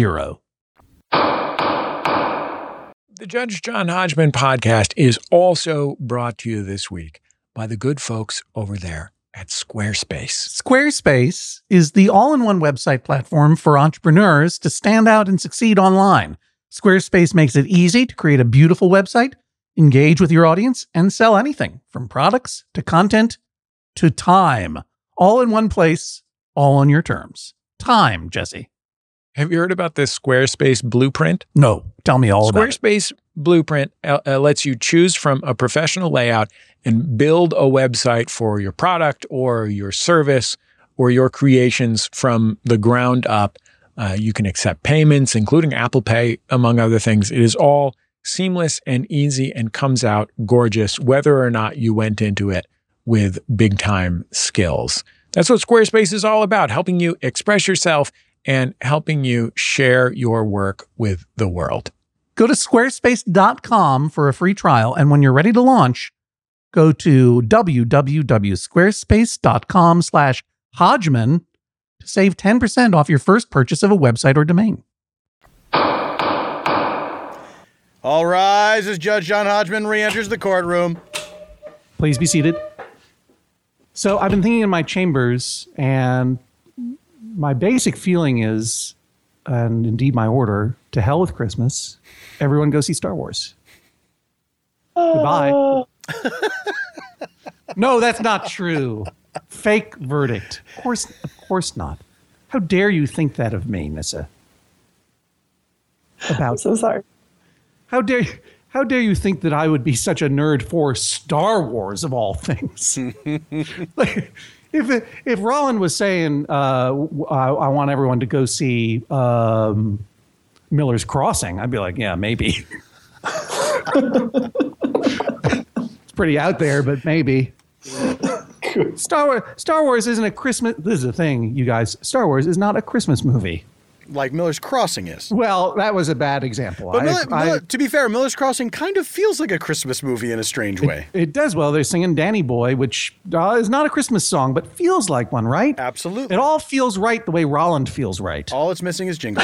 S5: The Judge John Hodgman podcast is also brought to you this week by the good folks over there at Squarespace.
S2: Squarespace is the all-in-one website platform for entrepreneurs to stand out and succeed online. Squarespace makes it easy to create a beautiful website, engage with your audience, and sell anything from products to content to time. All in one place, all on your terms. Time, Jesse.
S5: Have you heard about this Squarespace blueprint?
S2: No, tell me all about it.
S5: Squarespace Blueprint uh, uh, lets you choose from a professional layout and build a website for your product or your service or your creations from the ground up. Uh, you can accept payments, including Apple Pay, among other things. It is all seamless and easy and comes out gorgeous, whether or not you went into it with big-time skills. That's what Squarespace is all about, helping you express yourself and helping you share your work with the world.
S2: Go to squarespace dot com for a free trial, and when you're ready to launch, go to www.squarespace.com slash Hodgman to save ten percent off your first purchase of a website or domain.
S1: All rise as Judge John Hodgman re-enters the courtroom.
S2: Please be seated. So I've been thinking in my chambers, and my basic feeling is, and indeed my order, to hell with Christmas. Everyone go see Star Wars. Goodbye. No, that's not true. Fake verdict. Of course, of course not. How dare you think that of me, Nissa? About
S3: I'm so sorry.
S2: How dare you, how dare you think that I would be such a nerd for Star Wars of all things? Like, if it, if Roland was saying, uh, I, I want everyone to go see um, Miller's Crossing, I'd be like, yeah, maybe. It's pretty out there, but maybe. Star Wars, Star Wars isn't a Christmas. This is the thing, you guys. Star Wars is not a Christmas movie.
S1: like Miller's Crossing is.
S2: Well, that was a bad example.
S1: But
S2: I,
S1: Miller,
S2: I,
S1: Miller, to be fair, Miller's Crossing kind of feels like a Christmas movie in a strange way.
S2: It, it does. Well, they're singing Danny Boy, which uh, is not a Christmas song, but feels like one, right?
S1: Absolutely.
S2: It all feels right the way Rolland feels right.
S1: All it's missing is Jingle.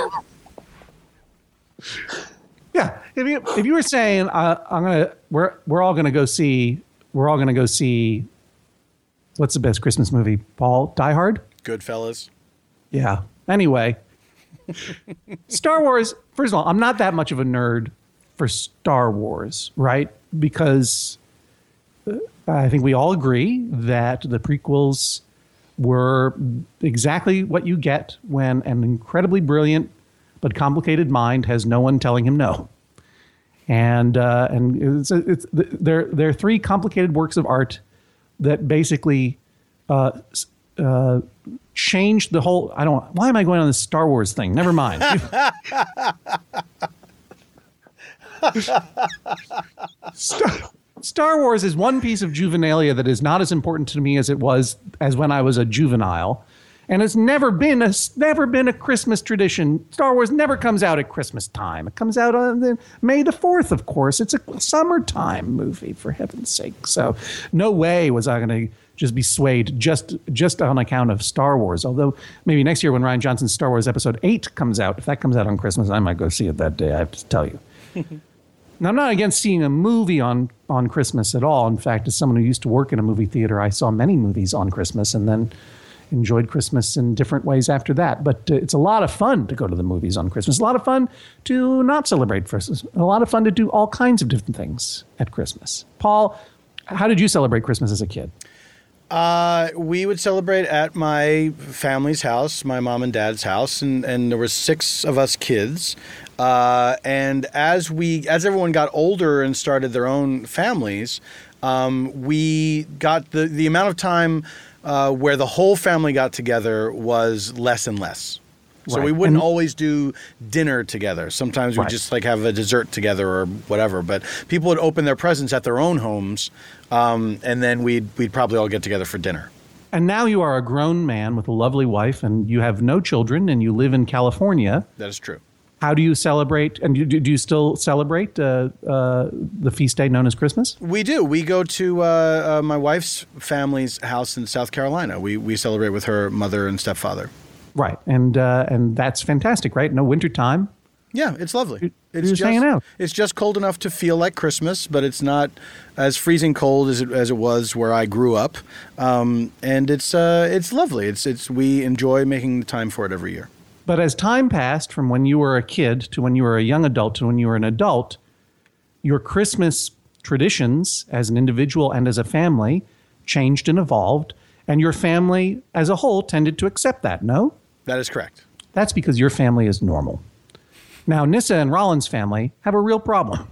S2: Yeah. If you if you were saying uh, I'm gonna we're we're all gonna go see we're all gonna go see what's the best Christmas movie, Paul? Die Hard?
S1: Goodfellas.
S2: Yeah. Anyway, Star Wars, first of all, I'm not that much of a nerd for Star Wars, right? Because uh, I think we all agree that the prequels were exactly what you get when an incredibly brilliant but complicated mind has no one telling him no. And uh, and it's, it's they're they're three complicated works of art that basically uh, uh, changed the whole. I don't. Why am I going on this Star Wars thing? Never mind. Star, Star Wars is one piece of juvenilia that is not as important to me as it was as when I was a juvenile. And it's never been a never been a Christmas tradition. Star Wars never comes out at Christmas time. It comes out on the, May the fourth, of course. It's a summertime movie, for heaven's sake. So no way was I going to just be swayed just just on account of Star Wars. Although maybe next year when Rian Johnson's Star Wars Episode eight comes out, if that comes out on Christmas, I might go see it that day, I have to tell you. Now, I'm not against seeing a movie on, on Christmas at all. In fact, as someone who used to work in a movie theater, I saw many movies on Christmas and then enjoyed Christmas in different ways after that. But uh, it's a lot of fun to go to the movies on Christmas. A lot of fun to not celebrate Christmas. A lot of fun to do all kinds of different things at Christmas. Paul, how did you celebrate Christmas as a kid?
S1: Uh, we would celebrate at my family's house, my mom and dad's house, and, and there were six of us kids. Uh, and as we, as everyone got older and started their own families, um, we got the, the amount of time uh, where the whole family got together was less and less. So
S2: Right.
S1: we wouldn't
S2: And-
S1: always do dinner together. Sometimes we'd
S2: Right.
S1: just like have a dessert together or whatever. But people would open their presents at their own homes, um, and then we'd we'd probably all get together for dinner.
S2: And now you are a grown man with a lovely wife, and you have no children, and you live in California.
S1: That is true.
S2: How do you celebrate? And do, do you still celebrate uh, uh, the feast day known as Christmas?
S1: We do. We go to uh, uh, my wife's family's house in South Carolina. We we celebrate with her mother and stepfather.
S2: Right, and uh, and that's fantastic, right? No winter time.
S1: Yeah, it's lovely. It's
S2: just hanging out.
S1: It's just cold enough to feel like Christmas, but it's not as freezing cold as it as it was where I grew up. Um, and it's uh, it's lovely. It's it's we enjoy making the time for it every year.
S2: But as time passed from when you were a kid to when you were a young adult to when you were an adult, your Christmas traditions as an individual and as a family changed and evolved, and your family as a whole tended to accept that, no?
S1: That is correct.
S2: That's because your family is normal. Now, Nissa and Rolland's family have a real problem.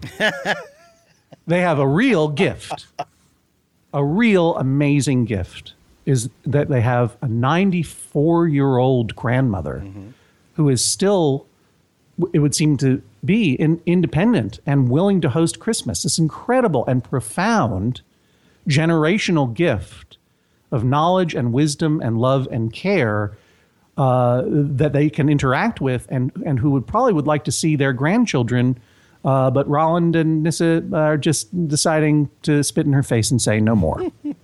S2: They have a real gift. A real amazing gift is that they have a ninety-four-year-old grandmother mm-hmm. who is still, it would seem to be, in, independent and willing to host Christmas. This incredible and profound generational gift of knowledge and wisdom and love and care uh, that they can interact with, and, and who would probably would like to see their grandchildren. Uh, but Rolland and Nissa are just deciding to spit in her face and say no more.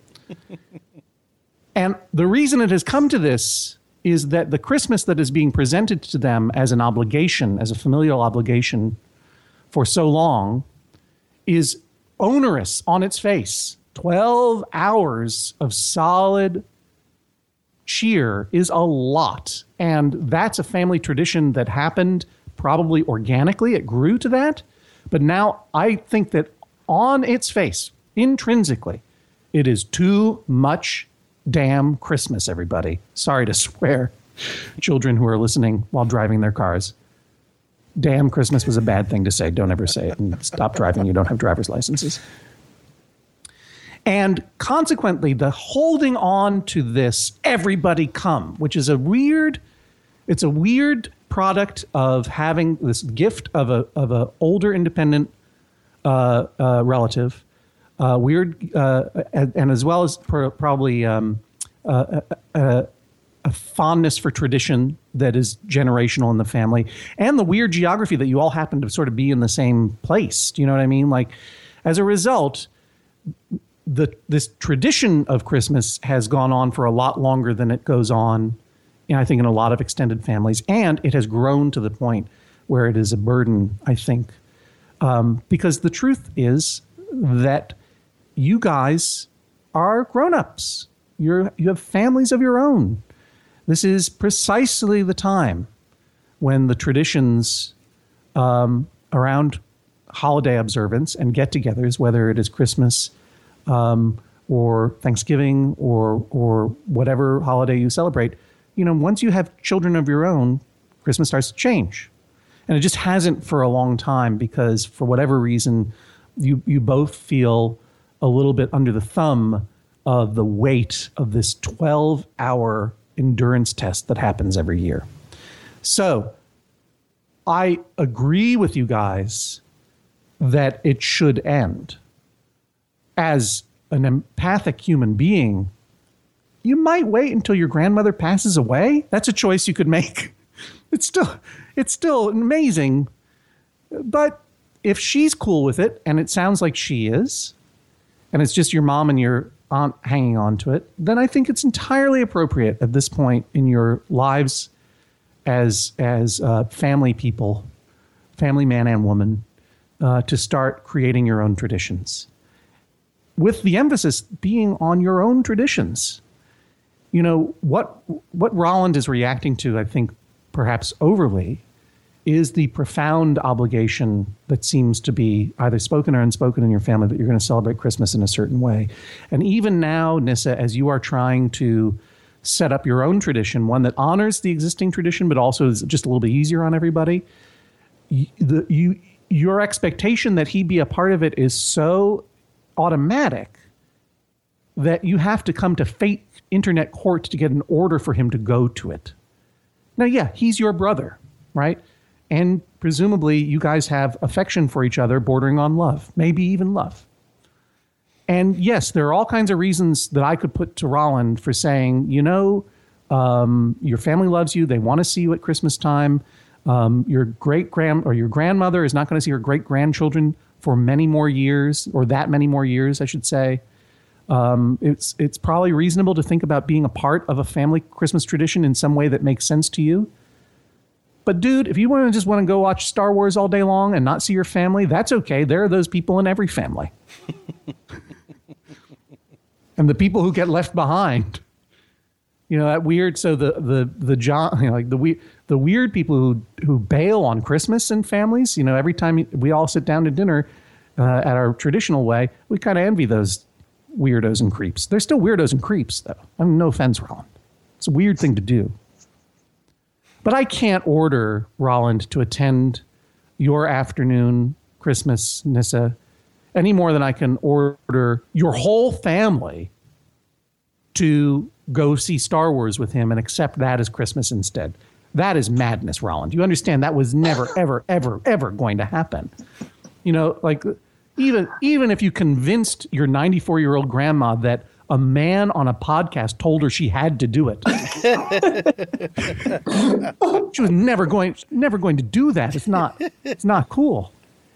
S2: And the reason it has come to this is that the Christmas that is being presented to them as an obligation, as a familial obligation for so long, is onerous on its face. twelve hours of solid cheer is a lot. And that's a family tradition that happened probably organically. It grew to that. But now I think that on its face, intrinsically, it is too much damn Christmas, everybody. Sorry to swear, children who are listening while driving their cars. Damn Christmas was a bad thing to say. Don't ever say it, and stop driving. You don't have driver's licenses. And consequently, the holding on to this everybody come, which is a weird, it's a weird product of having this gift of a of a older independent uh, uh, relative, uh, weird, uh, and, and as well as per, probably um, uh, uh, a fondness for tradition that is generational in the family, and the weird geography that you all happen to sort of be in the same place. Do you know what I mean? Like, as a result, the this tradition of Christmas has gone on for a lot longer than it goes on, you know, I think, in a lot of extended families, and it has grown to the point where it is a burden, I think, um, because the truth is that you guys are grown-ups. You're, you have families of your own. This is precisely the time when the traditions um, around holiday observance and get-togethers, whether it is Christmas um, or Thanksgiving or or whatever holiday you celebrate, you know, once you have children of your own, Christmas starts to change. And it just hasn't for a long time because, for whatever reason, you you both feel a little bit under the thumb of the weight of this twelve-hour endurance test that happens every year. So I agree with you guys that it should end. As an empathic human being, you might wait until your grandmother passes away. That's a choice you could make. It's still, it's still amazing. But if she's cool with it, and it sounds like she is, and it's just your mom and your aunt hanging on to it, then I think it's entirely appropriate at this point in your lives as as uh, family people, family man and woman, uh, to start creating your own traditions, with the emphasis being on your own traditions. You know, what what Rolland is reacting to, I think, perhaps overly, is the profound obligation that seems to be either spoken or unspoken in your family that you're going to celebrate Christmas in a certain way. And even now, Nissa, as you are trying to set up your own tradition, one that honors the existing tradition, but also is just a little bit easier on everybody, you, the, you your expectation that he be a part of it is so automatic that you have to come to fate internet court to get an order for him to go to it. Now, yeah, he's your brother, right? And presumably you guys have affection for each other bordering on love, maybe even love. And yes, there are all kinds of reasons that I could put to Rolland for saying, you know, um, your family loves you. They want to see you at Christmas time. Um, your great grand or your grandmother is not going to see her great grandchildren for many more years, or that many more years, I should say. Um, it's it's probably reasonable to think about being a part of a family Christmas tradition in some way that makes sense to you. But dude, if you want to just want to go watch Star Wars all day long and not see your family, that's okay. There are those people in every family. And the people who get left behind, you know, that weird. So the the the John, you know, like the we the weird people who who bail on Christmas in families. You know, every time we all sit down to dinner uh, at our traditional way, we kind of envy those weirdos and creeps. They're still weirdos and creeps, though. I mean, no offense, Rolland. It's a weird thing to do. But I can't order Rolland to attend your afternoon Christmas, Nissa, any more than I can order your whole family to go see Star Wars with him and accept that as Christmas instead. That is madness, Rolland. You understand that was never, ever, ever, ever going to happen. You know, like even even if you convinced your ninety-four-year-old grandma that a man on a podcast told her she had to do it, she was never going, never going to do that. It's not, it's not cool.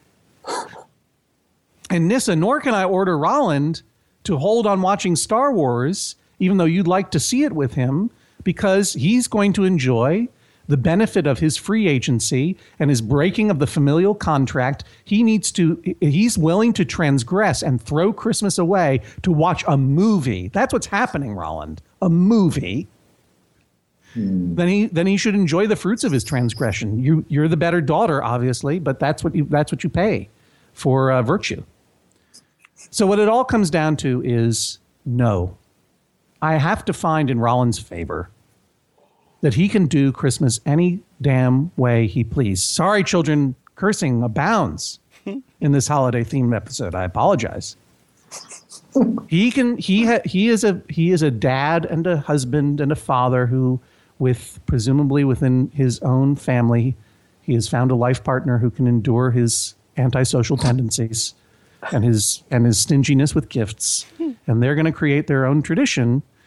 S2: And Nissa, nor can I order Rolland to hold on watching Star Wars, even though you'd like to see it with him, because he's going to enjoy the benefit of his free agency and his breaking of the familial contract. He needs to, he's willing to transgress and throw Christmas away to watch a movie. That's what's happening, Rolland. A movie. Hmm. Then he then he should enjoy the fruits of his transgression. You you're the better daughter, obviously, but that's what you that's what you pay for uh, virtue. So what it all comes down to is no. I have to find in Rolland's favor that he can do Christmas any damn way he please. Sorry, children, cursing abounds in this holiday themed episode. I apologize. He can. He ha, he is a he is a dad and a husband and a father who, with presumably within his own family, he has found a life partner who can endure his antisocial tendencies and his and his stinginess with gifts, and they're going to create their own tradition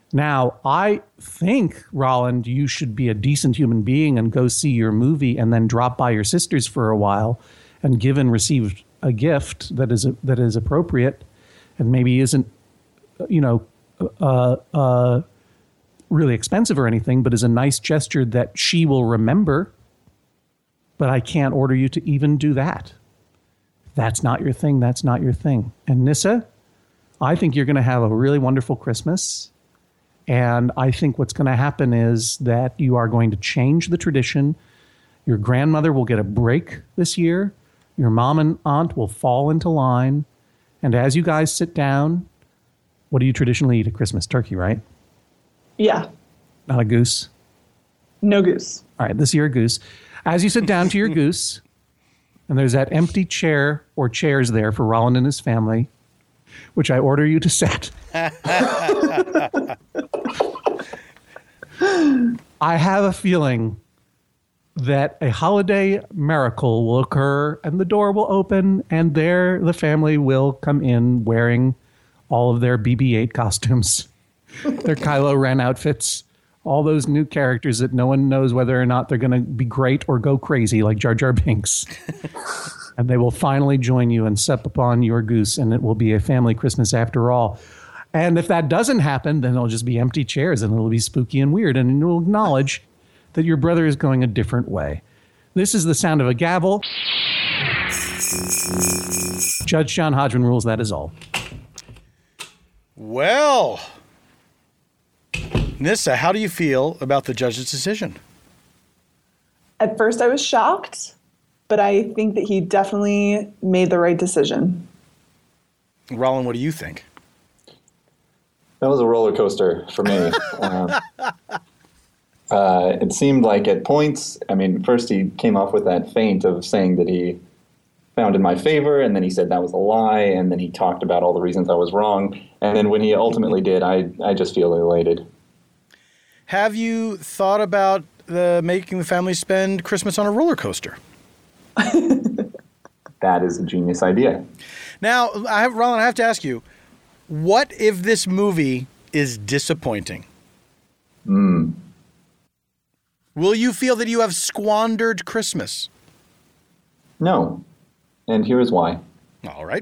S2: Now, I think, Roland, you should be a decent human being and go see your movie and then drop by your sister's for a while and give and receive a gift that is that is appropriate and maybe isn't, you know, uh, uh, really expensive or anything, but is a nice gesture that she will remember. But I can't order you to even do that. That's not your thing. That's not your thing. And Nissa, I think you're going to have a really wonderful Christmas. And I think what's going to happen is that you are going to change the tradition. Your grandmother will get a break this year. Your mom and aunt will fall into line. And as you guys sit down, what do you traditionally eat at Christmas? Turkey, right?
S3: Yeah.
S2: Not a goose?
S3: No goose.
S2: All right, this year a goose. As you sit down to your goose, and there's that empty chair or chairs there for Roland and his family, which I order you to set. I have a feeling that a holiday miracle will occur and the door will open and there the family will come in wearing all of their B B eight costumes, their Kylo Ren outfits, all those new characters that no one knows whether or not they're going to be great or go crazy like Jar Jar Binks. And they will finally join you and sup upon your goose, and it will be a family Christmas after all. And if that doesn't happen, then it'll just be empty chairs, and it'll be spooky and weird, and you'll acknowledge that your brother is going a different way. This is the sound of a gavel. Judge John Hodgman rules, that is all.
S1: Well, Nissa, how do you feel about the judge's decision?
S3: At first I was shocked, but I think that he definitely made the right decision.
S1: Roland, what do you think?
S4: That was a roller coaster for me. um, uh, it seemed like at points, I mean, first he came off with that feint of saying that he found in my favor, and then he said that was a lie, and then he talked about all the reasons I was wrong. And then when he ultimately did, I, I just feel elated.
S1: Have you thought about the making the family spend Christmas on a roller coaster?
S4: That is a genius idea.
S1: Now, I have, Roland, I have to ask you, what if this movie is disappointing?
S4: Mm.
S1: Will you feel that you have squandered Christmas?
S4: No. And here's why.
S1: All right.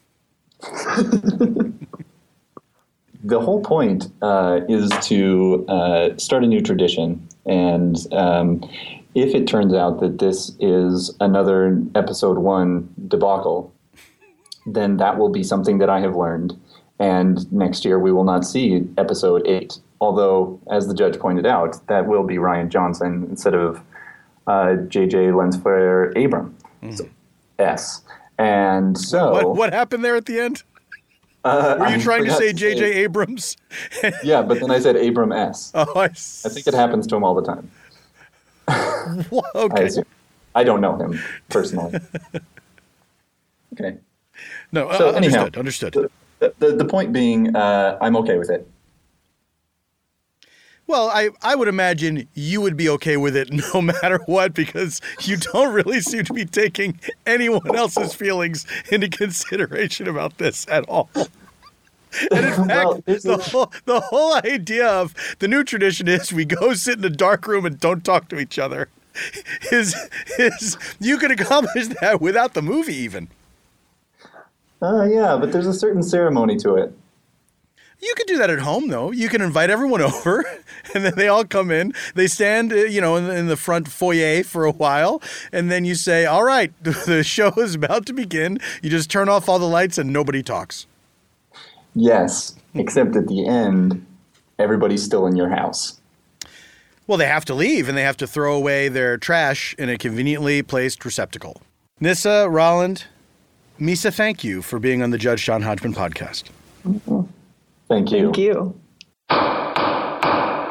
S4: The whole point uh, is to uh, start a new tradition. And um, if it turns out that this is another episode one debacle, then that will be something that I have learned. And next year we will not see episode eight. Although, as the judge pointed out, that will be Rian Johnson instead of uh, J J Lensfair Abram. Mm. So, S. And so...
S1: What, what happened there at the end?
S4: Uh,
S1: Were you
S4: I
S1: trying to say
S4: to
S1: J J Abrams?
S4: Yeah, but then I said Abram S.
S1: Oh, I,
S4: I think it happens to him all the time.
S1: Okay.
S4: I, I don't know him personally. Okay.
S1: No,
S4: so
S1: uh,
S4: anyhow,
S1: understood. Understood.
S4: The, the, the point being, uh, I'm okay with it.
S1: Well, I, I would imagine you would be okay with it no matter what, because you don't really seem to be taking anyone else's feelings into consideration about this at all. And in fact,
S4: Well,
S1: the,
S4: a-
S1: whole, the whole idea of the new tradition is we go sit in a dark room and don't talk to each other. Is, is you could accomplish that without the movie even.
S4: Uh, yeah, but there's a certain ceremony to it.
S1: You could do that at home, though. You can invite everyone over, and then they all come in. They stand, uh, you know, in the, in the front foyer for a while, and then you say, all right, the show is about to begin. You just turn off all the lights, and nobody talks.
S4: Yes, except at the end, everybody's still in your house.
S1: Well, they have to leave, and they have to throw away their trash in a conveniently placed receptacle. Nissa, Roland, Misa, thank you for being on the Judge John Hodgman podcast.
S4: Mm-hmm. Thank you.
S3: Thank you.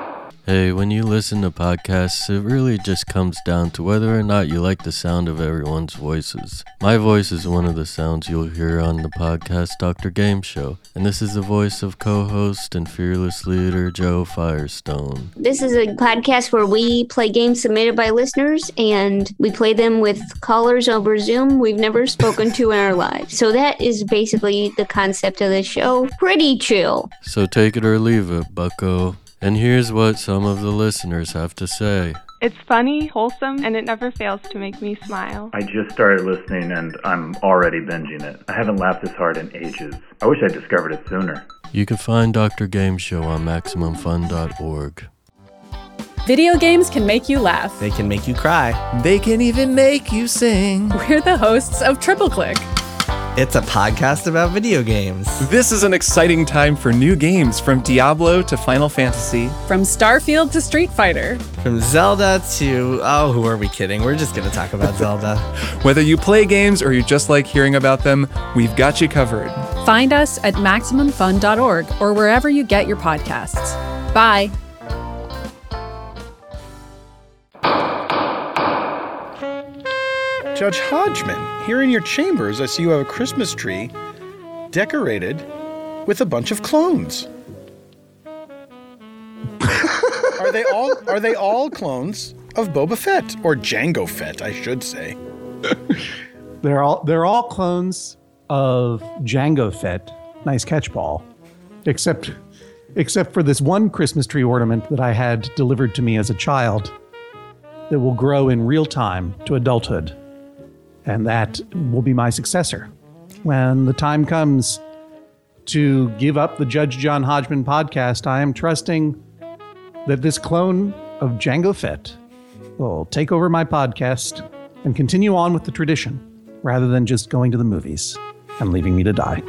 S6: Hey, when you listen to podcasts, it really just comes down to whether or not you like the sound of everyone's voices. My voice is one of the sounds you'll hear on the podcast Doctor Game Show, and this is the voice of co-host and fearless leader Joe Firestone.
S7: This is a podcast where we play games submitted by listeners, and we play them with callers over Zoom we've never spoken to in our lives. So that is basically the concept of the show. Pretty chill.
S6: So take it or leave it, bucko. And here's what some of the listeners have to say.
S8: It's funny, wholesome, and it never fails to make me smile.
S9: I just started listening and I'm already binging it. I haven't laughed this hard in ages. I wish I discovered it sooner.
S6: You can find Doctor Game Show on Maximum Fun dot org.
S10: Video games can make you laugh.
S11: They can make you cry.
S12: They can even make you sing.
S10: We're the hosts of Triple Click.
S11: It's a podcast about video games.
S12: This is an exciting time for new games, from Diablo to Final Fantasy.
S10: From Starfield to Street Fighter.
S11: From Zelda to... Oh, who are we kidding? We're just going to talk about Zelda.
S12: Whether you play games or you just like hearing about them, we've got you covered.
S10: Find us at Maximum Fun dot org or wherever you get your podcasts. Bye.
S1: Judge Hodgman, here in your chambers, I see you have a Christmas tree decorated with a bunch of clones. Are they all are they all clones of Boba Fett, or Jango Fett, I should say?
S2: They're all they're all clones of Jango Fett. Nice catch, Paul. Except except for this one Christmas tree ornament that I had delivered to me as a child that will grow in real time to adulthood. And that will be my successor. When the time comes to give up the Judge John Hodgman podcast, I am trusting that this clone of Jango Fett will take over my podcast and continue on with the tradition rather than just going to the movies and leaving me to die.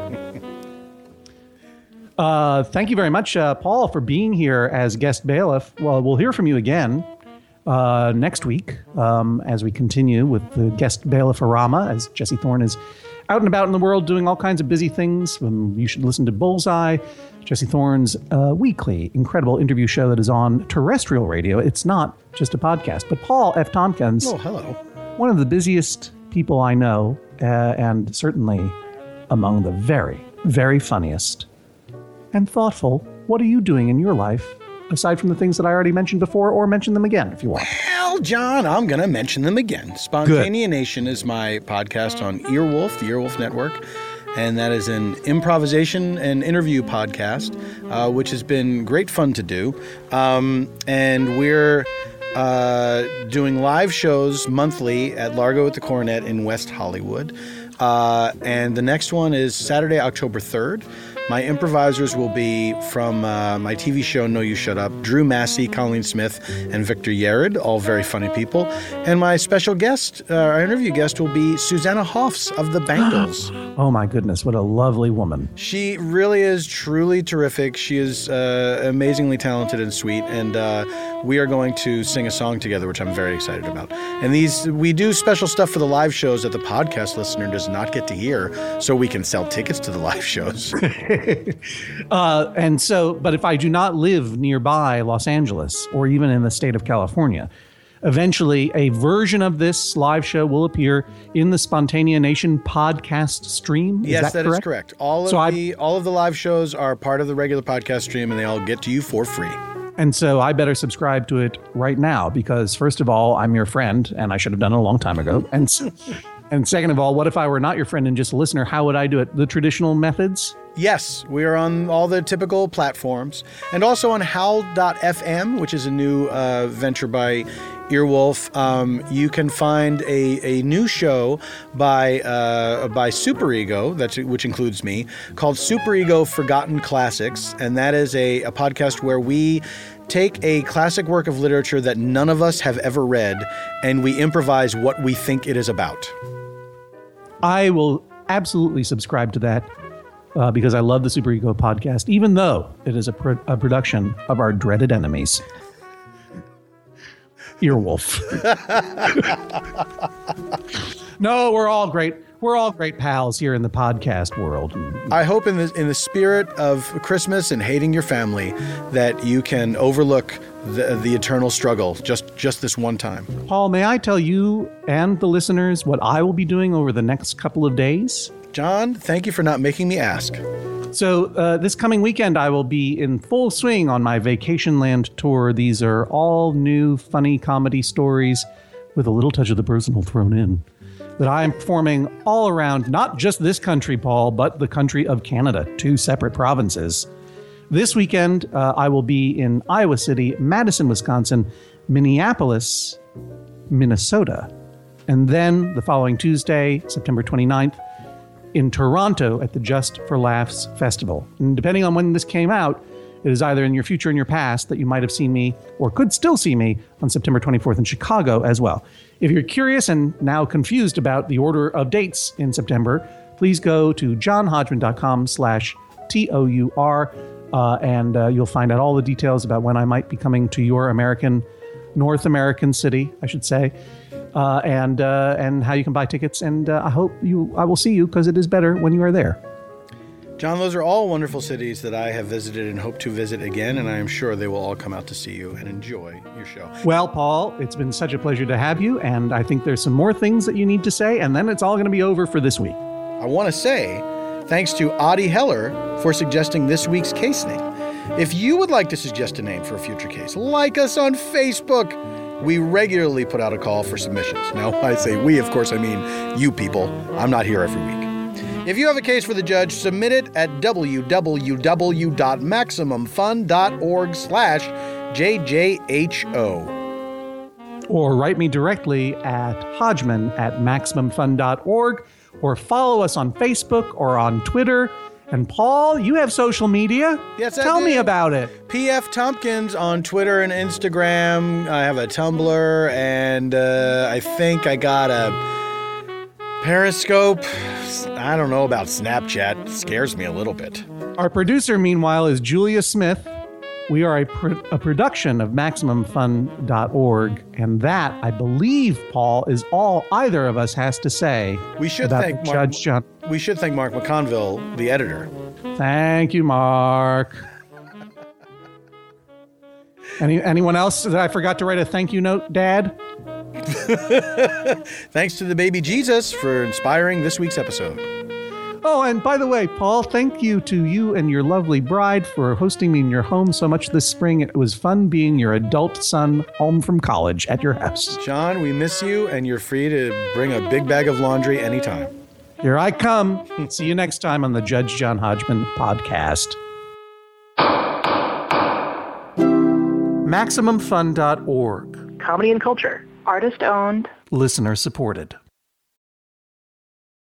S2: uh, thank you very much, uh, Paul, for being here as guest bailiff. Well, we'll hear from you again Uh, next week, um, as we continue with the guest bailiff-orama, as Jesse Thorne is out and about in the world doing all kinds of busy things. Um, you should listen to Bullseye, Jesse Thorne's uh, weekly incredible interview show that is on terrestrial radio. It's not just a podcast. But Paul F. Tompkins,
S1: oh, hello,
S2: one of the busiest people I know, uh, and certainly among the very, very funniest and thoughtful. What are you doing in your life, aside from the things that I already mentioned before, or mention them again if you want?
S1: Well, John, I'm going to mention them again. Spontanea Nation is my podcast on Earwolf, the Earwolf Network, and that is an improvisation and interview podcast, uh, which has been great fun to do. Um, and we're uh, doing live shows monthly at Largo at the Coronet in West Hollywood. Uh, and the next one is Saturday, October third. My improvisers will be from uh, my T V show No You Shut Up, Drew Massey, Colleen Smith, and Victor Yared, all very funny people. And my special guest, uh, our interview guest, will be Susanna Hoffs of the Bangles.
S2: Oh my goodness, what a lovely woman.
S1: She really is truly terrific. She is uh, amazingly talented and sweet, and uh, we are going to sing a song together, which I'm very excited about. And these we do special stuff for the live shows that the podcast listener does not get to hear, so we can sell tickets to the live shows.
S2: uh, and so, but if I do not live nearby Los Angeles or even in the state of California, eventually a version of this live show will appear in the Spontanea Nation podcast stream. Is
S1: yes,
S2: that,
S1: that
S2: correct?
S1: is correct. All of
S2: so
S1: the all of the live shows are part of the regular podcast stream, and they all get to you for free.
S2: And so I better subscribe to it right now because, first of all, I'm your friend, and I should have done it a long time ago. And and second of all, what if I were not your friend and just a listener? How would I do it? The traditional methods?
S1: Yes, we are on all the typical platforms, and also on howl dot f m, which is a new uh, venture by Earwolf. Um, you can find a, a new show by uh, by Super Ego, that's, which includes me, called Super Ego Forgotten Classics, and that is a, a podcast where we take a classic work of literature that none of us have ever read, and we improvise what we think it is about.
S2: I will absolutely subscribe to that. Uh, because I love the Super Ego podcast, even though it is a, pro- a production of our dreaded enemies, Earwolf. No, we're all great. we're all great pals here in the podcast world.
S1: I hope in the in the spirit of Christmas and hating your family that you can overlook the, the eternal struggle just, just this one time.
S2: Paul, may I tell you and the listeners what I will be doing over the next couple of days?
S1: John, thank you for not making me ask.
S2: So uh, this coming weekend, I will be in full swing on my Vacationland tour. These are all new, funny comedy stories with a little touch of the personal thrown in that I am performing all around, not just this country, Paul, but the country of Canada, two separate provinces. This weekend, uh, I will be in Iowa City, Madison, Wisconsin, Minneapolis, Minnesota. And then the following Tuesday, September twenty-ninth, in Toronto at the Just for Laughs Festival. And depending on when this came out, it is either in your future or in your past that you might have seen me or could still see me on September twenty-fourth in Chicago as well. If you're curious and now confused about the order of dates in September, please go to johnhodgman.com slash T-O-U-R uh, and uh, you'll find out all the details about when I might be coming to your American, North American city, I should say, uh, and uh, and how you can buy tickets. And uh, I hope you, I will see you because it is better when you are there.
S1: John, those are all wonderful cities that I have visited and hope to visit again, and I am sure they will all come out to see you and enjoy your show.
S2: Well, Paul, it's been such a pleasure to have you, and I think there's some more things that you need to say, and then it's all going to be over for this week.
S1: I want to say thanks to Audie Heller for suggesting this week's case name. If you would like to suggest a name for a future case, like us on Facebook. We regularly put out a call for submissions. Now, I say we, of course, I mean you people. I'm not here every week. If you have a case for the judge, submit it at www.maximumfun.org slash JJHO.
S2: Or write me directly at hodgman at maximumfun dot org, or follow us on Facebook or on Twitter. And Paul, you have social media?
S1: Yes, I
S2: Tell
S1: do.
S2: me about it.
S1: P F Tompkins on Twitter and Instagram. I have a Tumblr, and uh, I think I got a Periscope. I don't know about Snapchat. It scares me a little bit.
S2: Our producer, meanwhile, is Julia Smith. We are a, pro- a production of maximum fun dot org, and that, I believe, Paul, is all either of us has to say.
S1: We should
S2: about
S1: thank Mark,
S2: Judge John.
S1: We should thank Mark McConville, the editor.
S2: Thank you, Mark. Any anyone else that I forgot to write a thank you note, Dad?
S1: Thanks to the baby Jesus for inspiring this week's episode.
S2: Oh, and by the way, Paul, thank you to you and your lovely bride for hosting me in your home so much this spring. It was fun being your adult son home from college at your house.
S1: John, we miss you, and you're free to bring a big bag of laundry anytime.
S2: Here I come. See you next time on the Judge John Hodgman podcast. maximum fun dot org.
S13: Comedy and culture. Artist owned.
S2: Listener supported.